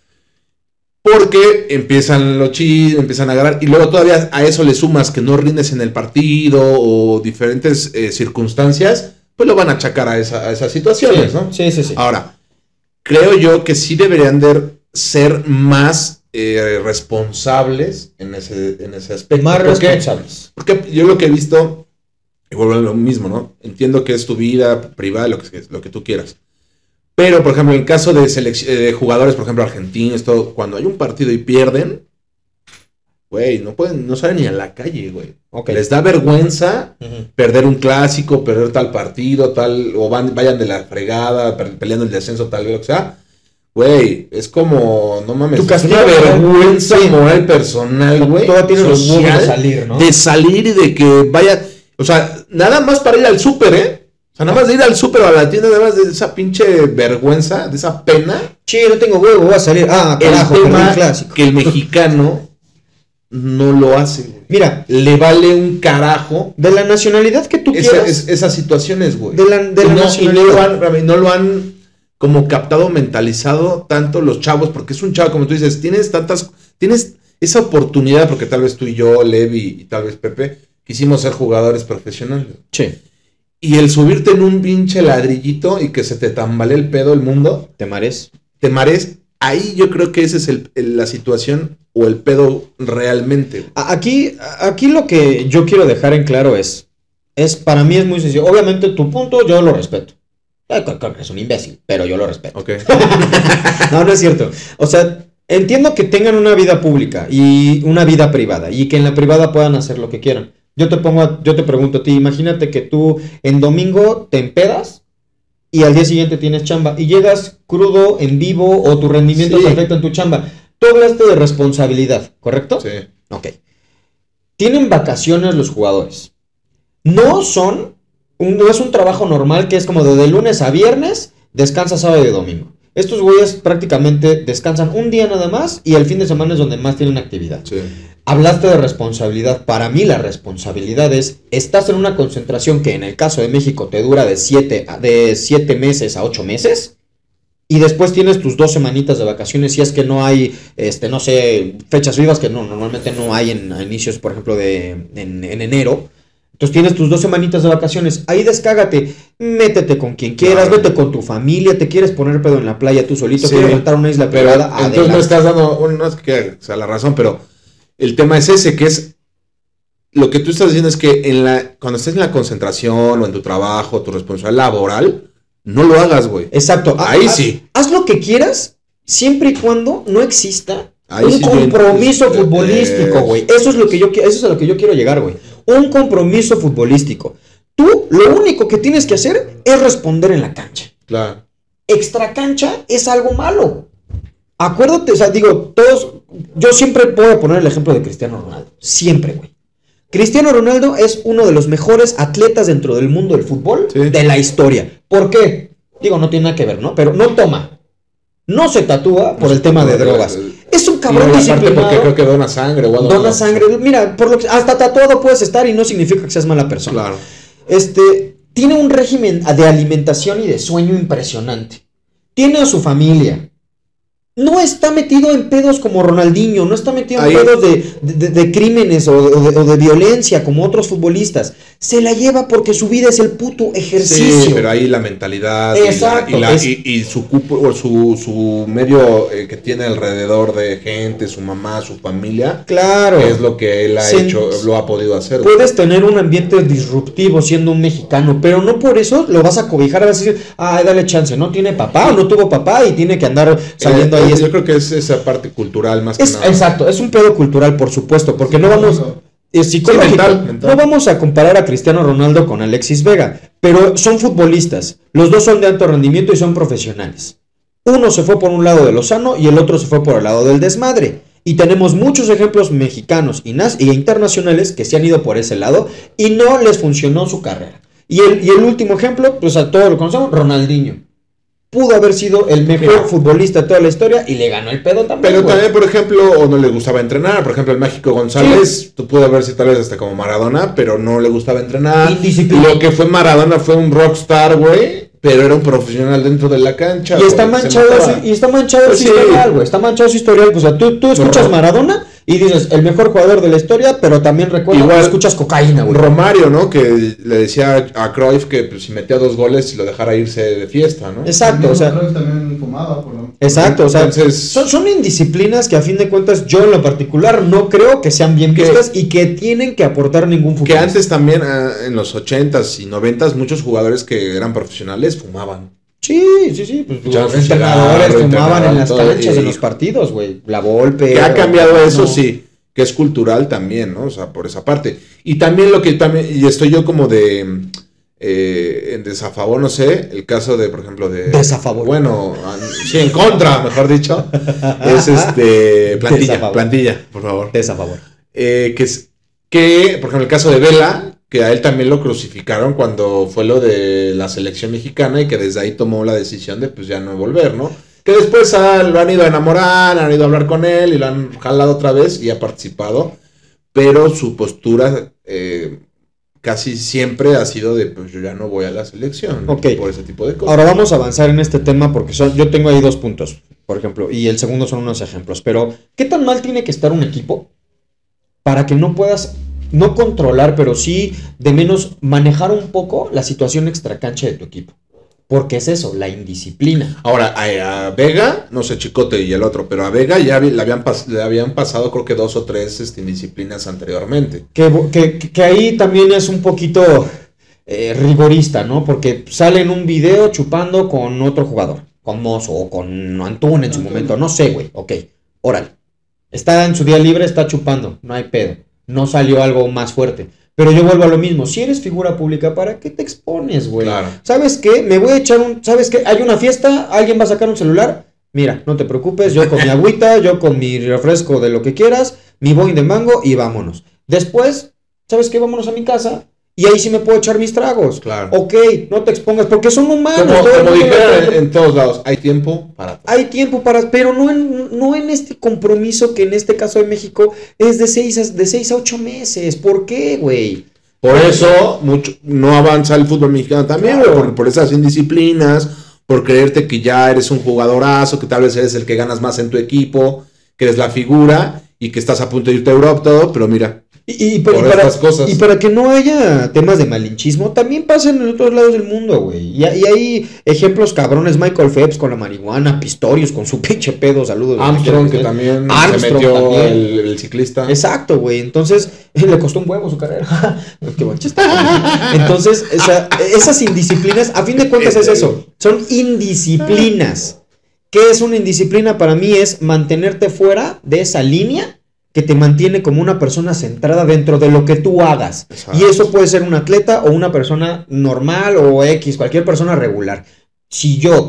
Porque empiezan los chismes, empiezan a agarrar, y luego todavía a eso le sumas que no rindes en el partido o diferentes eh, circunstancias, pues lo van a achacar a, esa, a esas situaciones, sí, ¿no? sí, sí, sí. Ahora, creo yo que sí deberían de ser más eh, responsables en ese, en ese aspecto. Más ¿Por qué? responsables. Porque yo lo que he visto, y vuelvo a lo mismo, ¿no? Entiendo que es tu vida privada, lo que, lo que tú quieras. Pero, por ejemplo, en el caso de, selec- de jugadores, por ejemplo, argentinos, todo, cuando hay un partido y pierden, güey, no pueden, no salen ni a la calle, güey. Ok. Les da vergüenza Ujú. perder un clásico, perder tal partido, tal, o van, vayan de la fregada, pe- peleando el descenso, tal vez, lo que sea. Güey, es como, no mames, Tu es castigo una moral, vergüenza sí. moral personal, güey. Todavía tienes los huevos de social, salir, ¿no? de salir y de que vaya, o sea, nada más para ir al súper, ¿eh? O sea, nada más de ir al súper o a la tienda, nada más de esa pinche vergüenza, de esa pena. Sí, no tengo huevo, voy a salir. Ah, carajo, el perdí tema el clásico. que el mexicano no lo hace, güey. Mira, Le vale un carajo de la nacionalidad que tú esa- quieras. es- esas situaciones, güey. De la- de Y la no, y nacionalidad. no lo han, no lo han como captado, mentalizado tanto los chavos, porque es un chavo, como tú dices, tienes tantas, tienes esa oportunidad, porque tal vez tú y yo, Levi y tal vez Pepe, quisimos ser jugadores profesionales. Sí. Y el subirte en un pinche ladrillito y que se te tambalee el pedo el mundo, ¿Te marees? te marees, ahí yo creo que esa es el, el- la situación o el pedo realmente. güey. A- Aquí, a- aquí lo que yo quiero dejar en claro es, es, para mí es muy sencillo. Obviamente tu punto yo lo respeto. Eh, c- c- Es un imbécil, pero yo lo respeto. Ok. No, no es cierto. O sea, entiendo que tengan una vida pública y una vida privada y que en la privada puedan hacer lo que quieran. Yo te pongo, a- yo te pregunto a ti, imagínate que tú en domingo te empedas y al día siguiente tienes chamba y llegas crudo en vivo o tu rendimiento Sí. te afecta en tu chamba. Tú hablaste de responsabilidad, ¿correcto? Sí. Ok. Tienen vacaciones los jugadores. No son, un- no es un trabajo normal que es como de, de lunes a viernes, descansa sábado y domingo. Estos güeyes prácticamente descansan un día nada más y el fin de semana es donde más tienen actividad. Sí. Hablaste de responsabilidad. Para mí la responsabilidad es, estás en una concentración que en el caso de México te dura de siete, de siete meses a ocho meses. Y después tienes tus dos semanitas de vacaciones si es que no hay, este, no sé, fechas vivas que no, normalmente no hay en a inicios, por ejemplo, de en, en enero. Entonces tienes tus dos semanitas de vacaciones. Ahí descágate, métete con quien quieras, Claro. vete con tu familia, te quieres poner pedo en la playa tú solito, Sí. quieres rentar una isla Pero privada, entonces no adelante. estás dando, bueno, no es que sea la razón, pero el tema es ese, que es lo que tú estás diciendo es que en la, cuando estés en la concentración o en tu trabajo, tu responsabilidad laboral, no lo hagas, güey. Exacto. ha- Ahí haz- sí. Haz lo que quieras, siempre y cuando no exista Ahí un sí, compromiso bien. futbolístico, Eh, güey. Eso es lo que yo qui- eso es a lo que yo quiero llegar, güey. Un compromiso futbolístico. Tú lo único que tienes que hacer es responder en la cancha. Claro. Extra cancha es algo malo. Acuérdate, o sea, digo, todos, yo siempre voy a poner el ejemplo de Cristiano Ronaldo, siempre, güey. Cristiano Ronaldo es uno de los mejores atletas dentro del mundo del fútbol Sí. de la historia. ¿Por qué? Digo, no tiene nada que ver, ¿no? Pero no toma, no se tatúa por el tema de drogas. Es un cabrón Y aparte disciplinado. porque creo que dona sangre o algo. Dona ¿no? sangre. Mira, por lo que, hasta tatuado puedes estar y no significa que seas mala persona. Claro. Este, tiene un régimen de alimentación y de sueño impresionante. Tiene a su familia. No está metido en pedos como Ronaldinho, no está metido en Ahí- pedos de, de- de crímenes o, o de, o de violencia como otros futbolistas. Se la lleva porque su vida es el puto ejercicio. Sí, pero ahí la mentalidad y Exacto, la- y, la- es- y- y su cupo, o su, su medio eh, que tiene alrededor de gente, su mamá, su familia, Claro. es lo que él ha Se- hecho, lo ha podido hacer. Puedes tener un ambiente disruptivo siendo un mexicano, pero no por eso lo vas a cobijar, vas a decir, ay, dale chance, no tiene papá o no tuvo papá y tiene que andar saliendo Eh, ahí. Yo creo que es esa parte cultural más que Es, nada. exacto, es un pedo cultural, por supuesto, porque no vamos... Es psicológico. Sí, mental, mental. No vamos a comparar a Cristiano Ronaldo con Alexis Vega, pero son futbolistas. Los dos son de alto rendimiento y son profesionales. Uno se fue por un lado de lo sano y el otro se fue por el lado del desmadre. Y tenemos muchos ejemplos mexicanos y, nas- y internacionales que se han ido por ese lado y no les funcionó su carrera. Y el, y el último ejemplo, pues a todos lo conocemos, Ronaldinho. Pudo haber sido el mejor Mira. futbolista de toda la historia y le ganó el pedo también. Pero güey. también, por ejemplo, o no le gustaba entrenar. Por ejemplo, el Mágico González, tú pudo haber sido tal vez hasta como Maradona, pero no le gustaba entrenar. Indisciplinado. Lo que fue Maradona fue un rockstar, güey, pero era un profesional dentro de la cancha. Y está güey, se manchado mataba. su, y está manchado Pues su sí. historial, güey. Está manchado su historial. O sea, tú, tú escuchas No. Maradona y dices, el mejor jugador de la historia, pero también recuerda Igual- que escuchas cocaína, güey. Romario, ¿no? Que le decía a Cruyff que pues, si metía dos goles y lo dejara irse de fiesta, ¿no? Exacto, o sea, Cruyff también fumaba, por lo exacto, o sea, Entonces- son, son indisciplinas que a fin de cuentas yo en lo particular no creo que sean bien Que- vistas y que tienen que aportar ningún Que futbolista. antes también, ah, en los ochentas y noventas, muchos jugadores que eran profesionales fumaban. Sí, sí, sí, pues Echaban su entrenadores cigarro, fumaban en entrenaban las todo, canchas, y- en los partidos, güey. La Volpe. Que ha o- cambiado eso, no. sí, que es cultural también, ¿no? O sea, por esa parte. Y también lo que también, y estoy yo como de, eh, en desafavor, no sé, el caso de, por ejemplo, de... Desafavor. Bueno, an- sí, en contra, mejor dicho, es este, plantilla, Desafavor. plantilla, por favor. Es a favor. Eh, que, es- que, por ejemplo, el caso de Vela, que a él también lo crucificaron cuando fue lo de la selección mexicana y que desde ahí tomó la decisión de pues ya no volver, ¿no? Que después ah, lo han ido a enamorar, han ido a hablar con él y lo han jalado otra vez y ha participado, pero su postura eh, casi siempre ha sido de pues yo ya no voy a la selección, ¿no? Ok. Por ese tipo de cosas. Ahora vamos a avanzar en este tema porque son, yo tengo ahí dos puntos, por ejemplo, y el segundo son unos ejemplos. Pero, ¿qué tan mal tiene que estar un equipo para que no puedas, no controlar, pero sí de menos manejar un poco la situación extracancha de tu equipo? Porque es eso, la indisciplina. Ahora, a, a Vega, no sé, Chicote y el otro, pero a Vega ya vi- le habían, pas- le habían pasado creo que dos o tres este, indisciplinas anteriormente. Que, que, que ahí también es un poquito eh, rigorista, ¿no? Porque sale en un video chupando con otro jugador, con Mozo o con Antún en su Antún. momento, no sé, güey, ok, órale. Está en su día libre, está chupando, no hay pedo. No salió algo más fuerte. Pero yo vuelvo a lo mismo, si eres figura pública, ¿para qué te expones, güey? Claro. ¿Sabes qué? Me voy a echar un... ¿Sabes qué? Hay una fiesta, alguien va a sacar un celular. Mira, no te preocupes, yo con mi agüita, yo con mi refresco de lo que quieras, mi boing de mango y vámonos. Después, ¿sabes qué? Vámonos a mi casa y ahí sí me puedo echar mis tragos. Claro. Ok, no te expongas porque son humanos. Como, todo el como mundo dijeron lo- en, en todos lados, hay tiempo para todo. Hay tiempo para, pero no en, no en este compromiso que en este caso de México es de seis a, de seis a ocho meses. ¿Por qué, güey? Por eso mucho, no avanza el fútbol mexicano también, Claro. güey, por, por esas indisciplinas, por creerte que ya eres un jugadorazo, que tal vez eres el que ganas más en tu equipo, que eres la figura y que estás a punto de irte a Europa, todo, pero mira, Y, y- por y para, estas cosas. y para que no haya temas de malinchismo, también pasan en otros lados del mundo, güey. Y, y hay ejemplos cabrones, Michael Phelps con la marihuana, Pistorius con su pinche pedo, saludos. Armstrong, que Donde también se Armstrong metió también. el, el ciclista. Exacto, güey. Entonces, le costó un huevo su carrera. Qué buen chiste. Entonces, o sea, esas indisciplinas, a fin de cuentas es eso. Son indisciplinas. ¿Qué es una indisciplina? Para mí es mantenerte fuera de esa línea que te mantiene como una persona centrada dentro de lo que tú hagas. Exacto. Y eso puede ser un atleta o una persona normal o X, cualquier persona regular. Si yo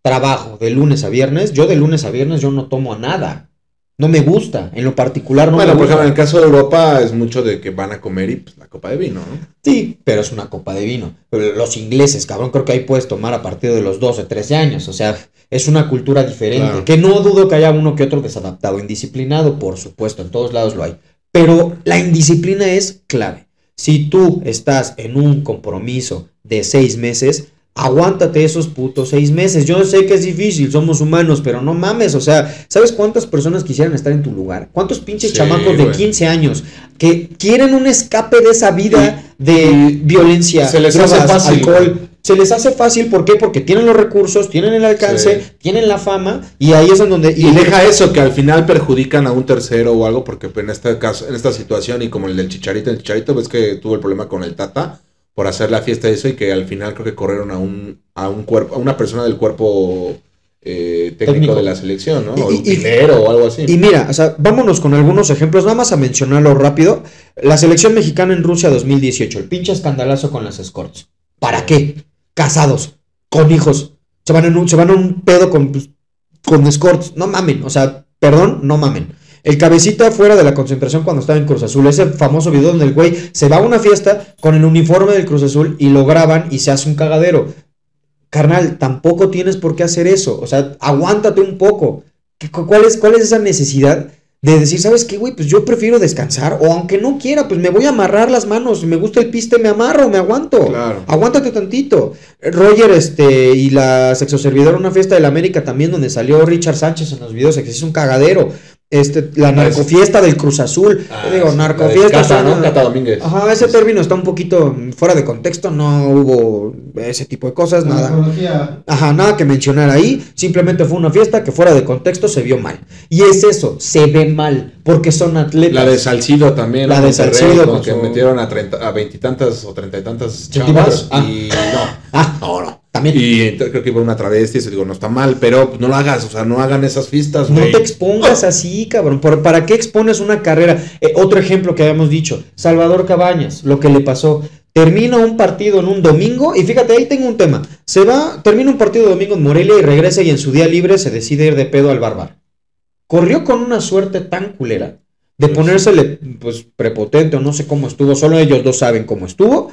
trabajo de lunes a viernes, yo de lunes a viernes yo no tomo nada. No me gusta, en lo particular no bueno, me por gusta. ejemplo, en el caso de Europa es mucho de que van a comer y pues la copa de vino, ¿no? Sí, pero es una copa de vino. Los ingleses, cabrón, creo que ahí puedes tomar a partir de los doce, trece años. O sea, es una cultura diferente. Claro. Que no dudo que haya uno que otro desadaptado, indisciplinado, por supuesto, en todos lados lo hay. Pero la indisciplina es clave. Si tú estás en un compromiso de seis meses, aguántate esos putos seis meses. Yo sé que es difícil, somos humanos, pero no mames. O sea, ¿sabes cuántas personas quisieran estar en tu lugar? ¿Cuántos pinches Sí, chamacos de güey. quince años que quieren un escape de esa vida Y- de y violencia, se les drogas, hace fácil, alcohol? güey. Se les hace fácil, ¿por qué? Porque tienen los recursos, tienen el alcance, Sí. tienen la fama, y ahí es en donde... Y deja eso, que al final perjudican a un tercero o algo, porque en este caso, en esta situación, y como el del Chicharito, el Chicharito ves que tuvo el problema con el Tata por hacer la fiesta de eso, y que al final creo que corrieron a un, a un cuerpo, a una persona del cuerpo eh, técnico, Técnico. de la selección, ¿no? Y- O y- utilero o algo así. Y mira, o sea, vámonos con algunos ejemplos, nada más a mencionarlo rápido. La selección mexicana en Rusia dos mil dieciocho, el pinche escandalazo con las escorts. ¿Para qué? Casados, con hijos, se van en un, se van a un pedo con, pues, con escorts. No mamen, o sea, perdón, no mamen. El cabecita fuera de la concentración cuando estaba en Cruz Azul, ese famoso video donde el güey se va a una fiesta con el uniforme del Cruz Azul y lo graban y se hace un cagadero. Carnal, tampoco tienes por qué hacer eso. O sea, aguántate un poco. ¿Qué- ¿Cuál es, cuál es esa necesidad de decir, ¿sabes qué, güey? Pues yo prefiero descansar. O aunque no quiera, pues me voy a amarrar las manos. Si me gusta el piste, me amarro, me aguanto. Claro. Aguántate tantito. Roger este, y la sexoservidora, una fiesta de la América también, donde salió Richard Sánchez en los videos, que se hizo un cagadero. Este, la narcofiesta del Cruz Azul. Ah, Yo digo, sí, narcofiesta. la de Cata, suena- ¿no? Cata Domínguez. Ajá, ese término está un poquito fuera de contexto. No hubo ese tipo de cosas, La nada. psicología. Ajá, nada que mencionar ahí, simplemente fue una fiesta que fuera de contexto se vio mal. Y es eso, se ve mal, porque son atletas. La de Salcido también. La ¿no? de Monterrey, Salcido con con que su- metieron a treinta, a veintitantas o treinta y tantas Centímetros. chavas. Ah. Y no. Ah, No, no. también. Y entonces creo que iba una travesti, y eso digo, no está mal, pero pues, no lo hagas, o sea, no hagan esas fiestas, No güey. te expongas así, cabrón. ¿Por- ¿Para qué expones una carrera? Eh, otro ejemplo que habíamos dicho, Salvador Cabañas, lo que le pasó. Termina un partido en un domingo, y fíjate, ahí tengo un tema. Se va, termina un partido domingo en Morelia y regresa y en su día libre se decide ir de pedo al bárbaro. Corrió con una suerte tan culera de Pues ponérsele, pues, prepotente o no sé cómo estuvo, solo ellos dos saben cómo estuvo,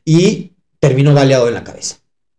y terminó baleado en la cabeza.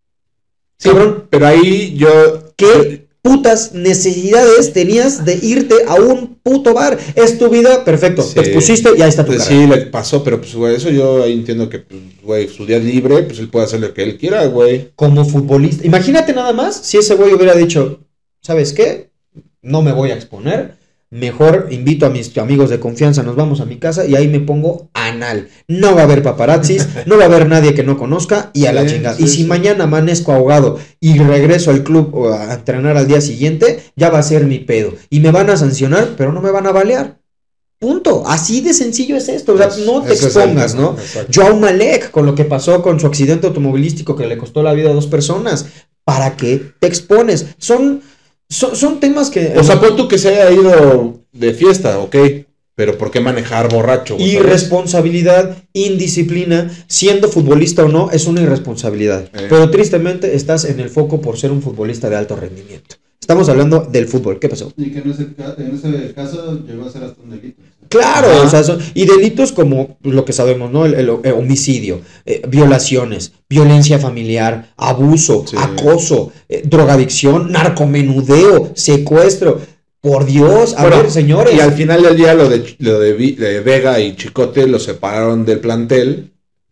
Sí, Cabrón, pero ahí yo... ¿qué putas necesidades tenías de irte a un puto bar? Es tu vida, perfecto, Sí. te expusiste y ahí está tu Pues carrera. sí, le pasó, pero pues, güey, eso yo ahí entiendo que, pues, güey, su día libre, pues él puede hacer lo que él quiera, güey. Como futbolista, imagínate nada más si ese güey hubiera dicho, ¿sabes qué? No me voy a exponer, mejor invito a mis amigos de confianza, nos vamos a mi casa y ahí me pongo anal. No va a haber paparazzis, no va a haber nadie que no conozca y a la Sí, chingada. sí, y si sí. mañana amanezco ahogado y regreso al club o a entrenar al día siguiente, ya va a ser mi pedo. Y me van a sancionar, pero no me van a balear. Punto. Así de sencillo es esto. O sea, no te Eso es el expongas, tema, ¿no? exacto. Joao Malek, con lo que pasó con su accidente automovilístico que le costó la vida a dos personas. ¿Para qué te expones? Son, son, son temas que... O sea, pon tú que se haya ido de fiesta, ok, pero ¿por qué manejar borracho? güey, ¿sabes? Irresponsabilidad, indisciplina, siendo futbolista o no, es una irresponsabilidad. Eh. Pero tristemente estás en el foco por ser un futbolista de alto rendimiento. Estamos hablando del fútbol. ¿Qué pasó? Y que en ese, ca- en ese caso llegó a ser hasta un delito. Claro, Ajá. o sea, son- y delitos como lo que sabemos, ¿no? El, el- el homicidio, eh, violaciones, violencia familiar, abuso, Sí. acoso, eh, drogadicción, narcomenudeo, secuestro. Por Dios, a Bueno, ver, señores. Y al final del día lo de, lo de, Vi- de Vega y Chicote lo separaron del plantel.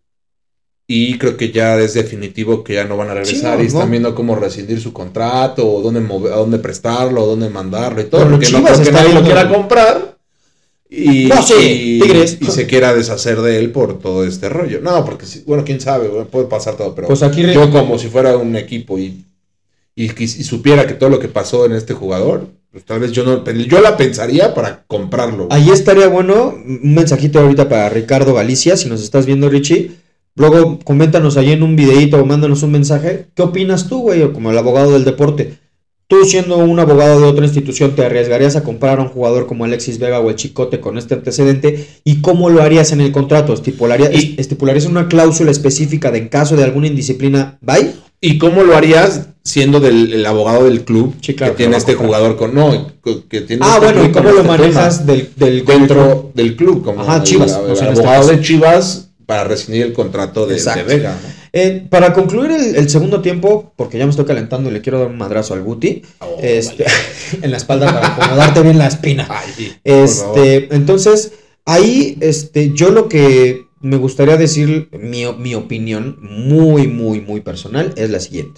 Y creo que ya es definitivo que ya no van a regresar. Sí, no, y están no. viendo cómo rescindir su contrato, o dónde, mover, a dónde prestarlo, o dónde mandarlo y todo. Pero porque no Chivas creo que está nadie lo viendo- quiera comprar. Y, No, sí, y- Tigres. y se quiera deshacer de él por todo este rollo. No, porque, sí, bueno, quién sabe, güey, puede pasar todo. Pero Pues aquí re- yo, como si fuera un equipo y, y, quis- y supiera que todo lo que pasó en este jugador, pues tal vez yo no. Yo la pensaría para comprarlo. güey. Ahí estaría bueno, un mensajito ahorita para Ricardo Galicia, si nos estás viendo, Richie. Luego coméntanos ahí en un videito o mándanos un mensaje. ¿Qué opinas tú, güey? Como el abogado del deporte. Tú, siendo un abogado de otra institución, ¿te arriesgarías a comprar a un jugador como Alexis Vega o el Chicote con este antecedente? ¿Y cómo lo harías en el contrato? ¿Estipularía, Y- ¿Estipularías una cláusula específica de en caso de alguna indisciplina? ¿Bye? ¿Y cómo lo harías siendo del el abogado del club Sí, claro, que tiene que lo va a este comprar. jugador con no que tiene Ah, este bueno, club ¿y cómo con lo este manejas tema del, del dentro del club como Ajá, el- Chivas, el, o sea, el en este abogado caso. de Chivas para rescindir el contrato de, de Exacto. Vega, ¿no? Eh, para concluir el, el segundo tiempo, porque ya me estoy calentando y le quiero dar un madrazo al Guti, Oh, este, en la espalda para acomodarte bien la espina. Ay, sí, por favor. Este, entonces, ahí, este, yo lo que me gustaría decir, mi, mi opinión muy, muy, muy personal, es la siguiente.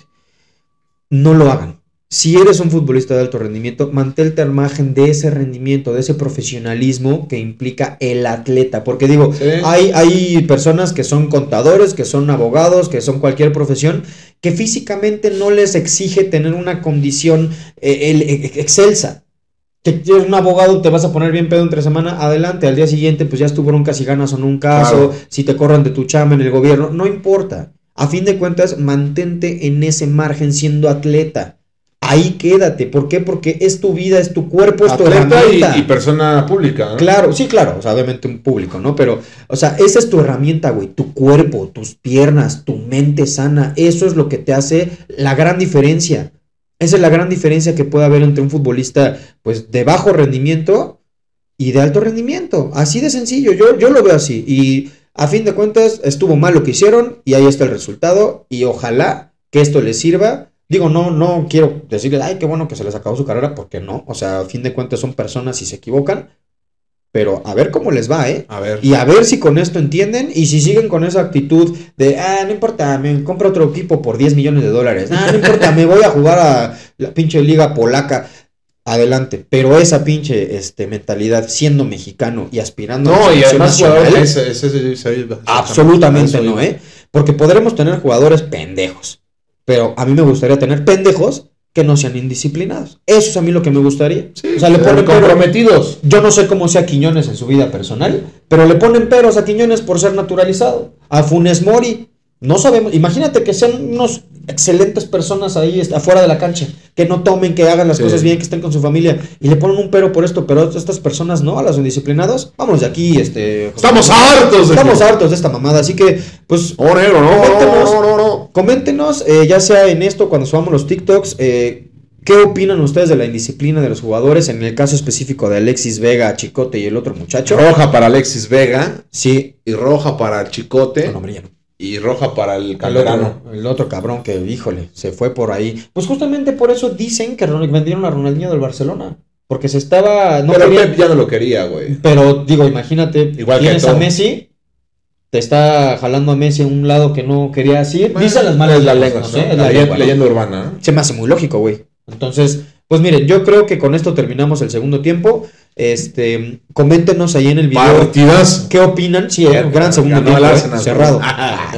No lo hagan. Si eres un futbolista de alto rendimiento, mantente al margen de ese rendimiento, de ese profesionalismo que implica el atleta. Porque digo, Sí. hay, hay personas que son contadores, que son abogados, que son cualquier profesión, que físicamente no les exige tener una condición eh, el- e- excelsa. Que eres un abogado, te vas a poner bien pedo entre semana, adelante, al día siguiente pues ya es tu bronca si ganas o no un caso, Claro. si te corran de tu chamba en el gobierno, no importa. A fin de cuentas, mantente en ese margen siendo atleta. Ahí quédate. ¿Por qué? Porque es tu vida, es tu cuerpo, es tu Atleta herramienta. y, y persona pública, ¿no? Claro, sí, claro, o sea, obviamente un público, ¿no? Pero, o sea, esa es tu herramienta, güey, tu cuerpo, tus piernas, tu mente sana, eso es lo que te hace la gran diferencia. Esa es la gran diferencia que puede haber entre un futbolista, pues, de bajo rendimiento y de alto rendimiento. Así de sencillo, yo, yo lo veo así. Y a fin de cuentas, estuvo mal lo que hicieron y ahí está el resultado. Y ojalá que esto les sirva. Digo, no, no quiero decirles, ay, qué bueno que se les acabó su carrera, porque no. O sea, a fin de cuentas son personas y se equivocan. Pero a ver cómo les va, ¿eh? A ver. Y a ver si con esto entienden y si siguen con esa actitud de, ah, no importa, me compro otro equipo por diez millones de dólares. Ah, no importa, me voy a jugar a la pinche liga polaca. Adelante. Pero esa pinche este, mentalidad, siendo mexicano y aspirando No, la y selección además nacional, jugador ese, ese, ese, ese- ese- absolutamente eso no, iba. ¿eh? Porque podremos tener jugadores pendejos. Pero a mí me gustaría tener pendejos que no sean indisciplinados. Eso es a mí lo que me gustaría. Sí, o sea, le ponen pero- comprometidos. yo no sé cómo sea Quiñones en su vida personal, pero le ponen peros a Quiñones por ser naturalizado. A Funes Mori, no sabemos. Imagínate que sean unos excelentes personas ahí est- afuera de la cancha, que no tomen, que hagan las Sí. cosas bien, que estén con su familia, y le ponen un pero por esto, pero estas personas no, a los indisciplinados. Vamos de aquí, este. Estamos hartos de Estamos que- hartos de esta mamada, así que, pues. Oh, negro, no, Coméntenos. no, no, no, no. Coméntenos, eh, ya sea en esto, cuando subamos los TikToks, eh, ¿qué opinan ustedes de la indisciplina de los jugadores? En el caso específico de Alexis Vega, Chicote y el otro muchacho. Roja para Alexis Vega Sí, y roja para el Chicote no, hombre, ya no. y roja para el El Calderano. otro, el otro cabrón que, híjole, se fue por ahí. Pues justamente por eso dicen que Ron- vendieron a Ronaldinho del Barcelona. Porque se estaba. No Pero quería- Pep ya no lo quería, güey. Pero digo, imagínate, Igual que tienes a todo. Messi, te está jalando a Messi a un lado que no querías ir. Dicen las malas es la lenguas, lengua, no sé, ¿no? es La la leyenda, lengua, ¿no? leyenda urbana, ¿no? Se me hace muy lógico, güey. Entonces, pues miren, yo creo que con esto terminamos el segundo tiempo. Este, coméntenos ahí en el video Partidas. qué opinan. Sí, eh, un gran segundo Ganó el tiempo, eh, Arsenal. cerrado. Ah,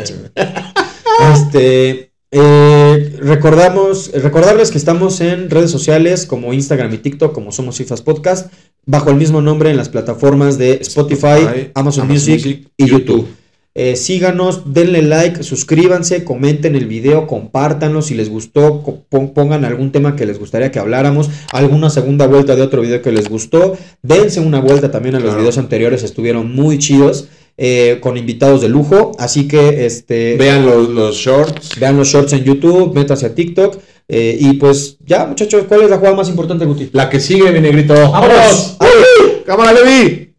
Este, eh, recordamos, recordarles que estamos en redes sociales como Instagram y TikTok, como Somos Fifas Podcast, bajo el mismo nombre en las plataformas de Spotify, Spotify, Amazon, Amazon Music, Music y y YouTube. YouTube. Eh, síganos, denle like, suscríbanse, comenten el video, compártanlo si les gustó, co- pon- pongan algún tema que les gustaría que habláramos, alguna segunda vuelta de otro video que les gustó, dense una vuelta también a los Claro. videos anteriores, estuvieron muy chidos, eh, con invitados de lujo, así que este... Vean los, los shorts. Vean los shorts en YouTube, métanse a TikTok. eh, y pues ya, muchachos, ¿cuál es la jugada más importante, Guti? La que sigue, mi negrito. ¡Vámonos! ¡Cámara, Levi!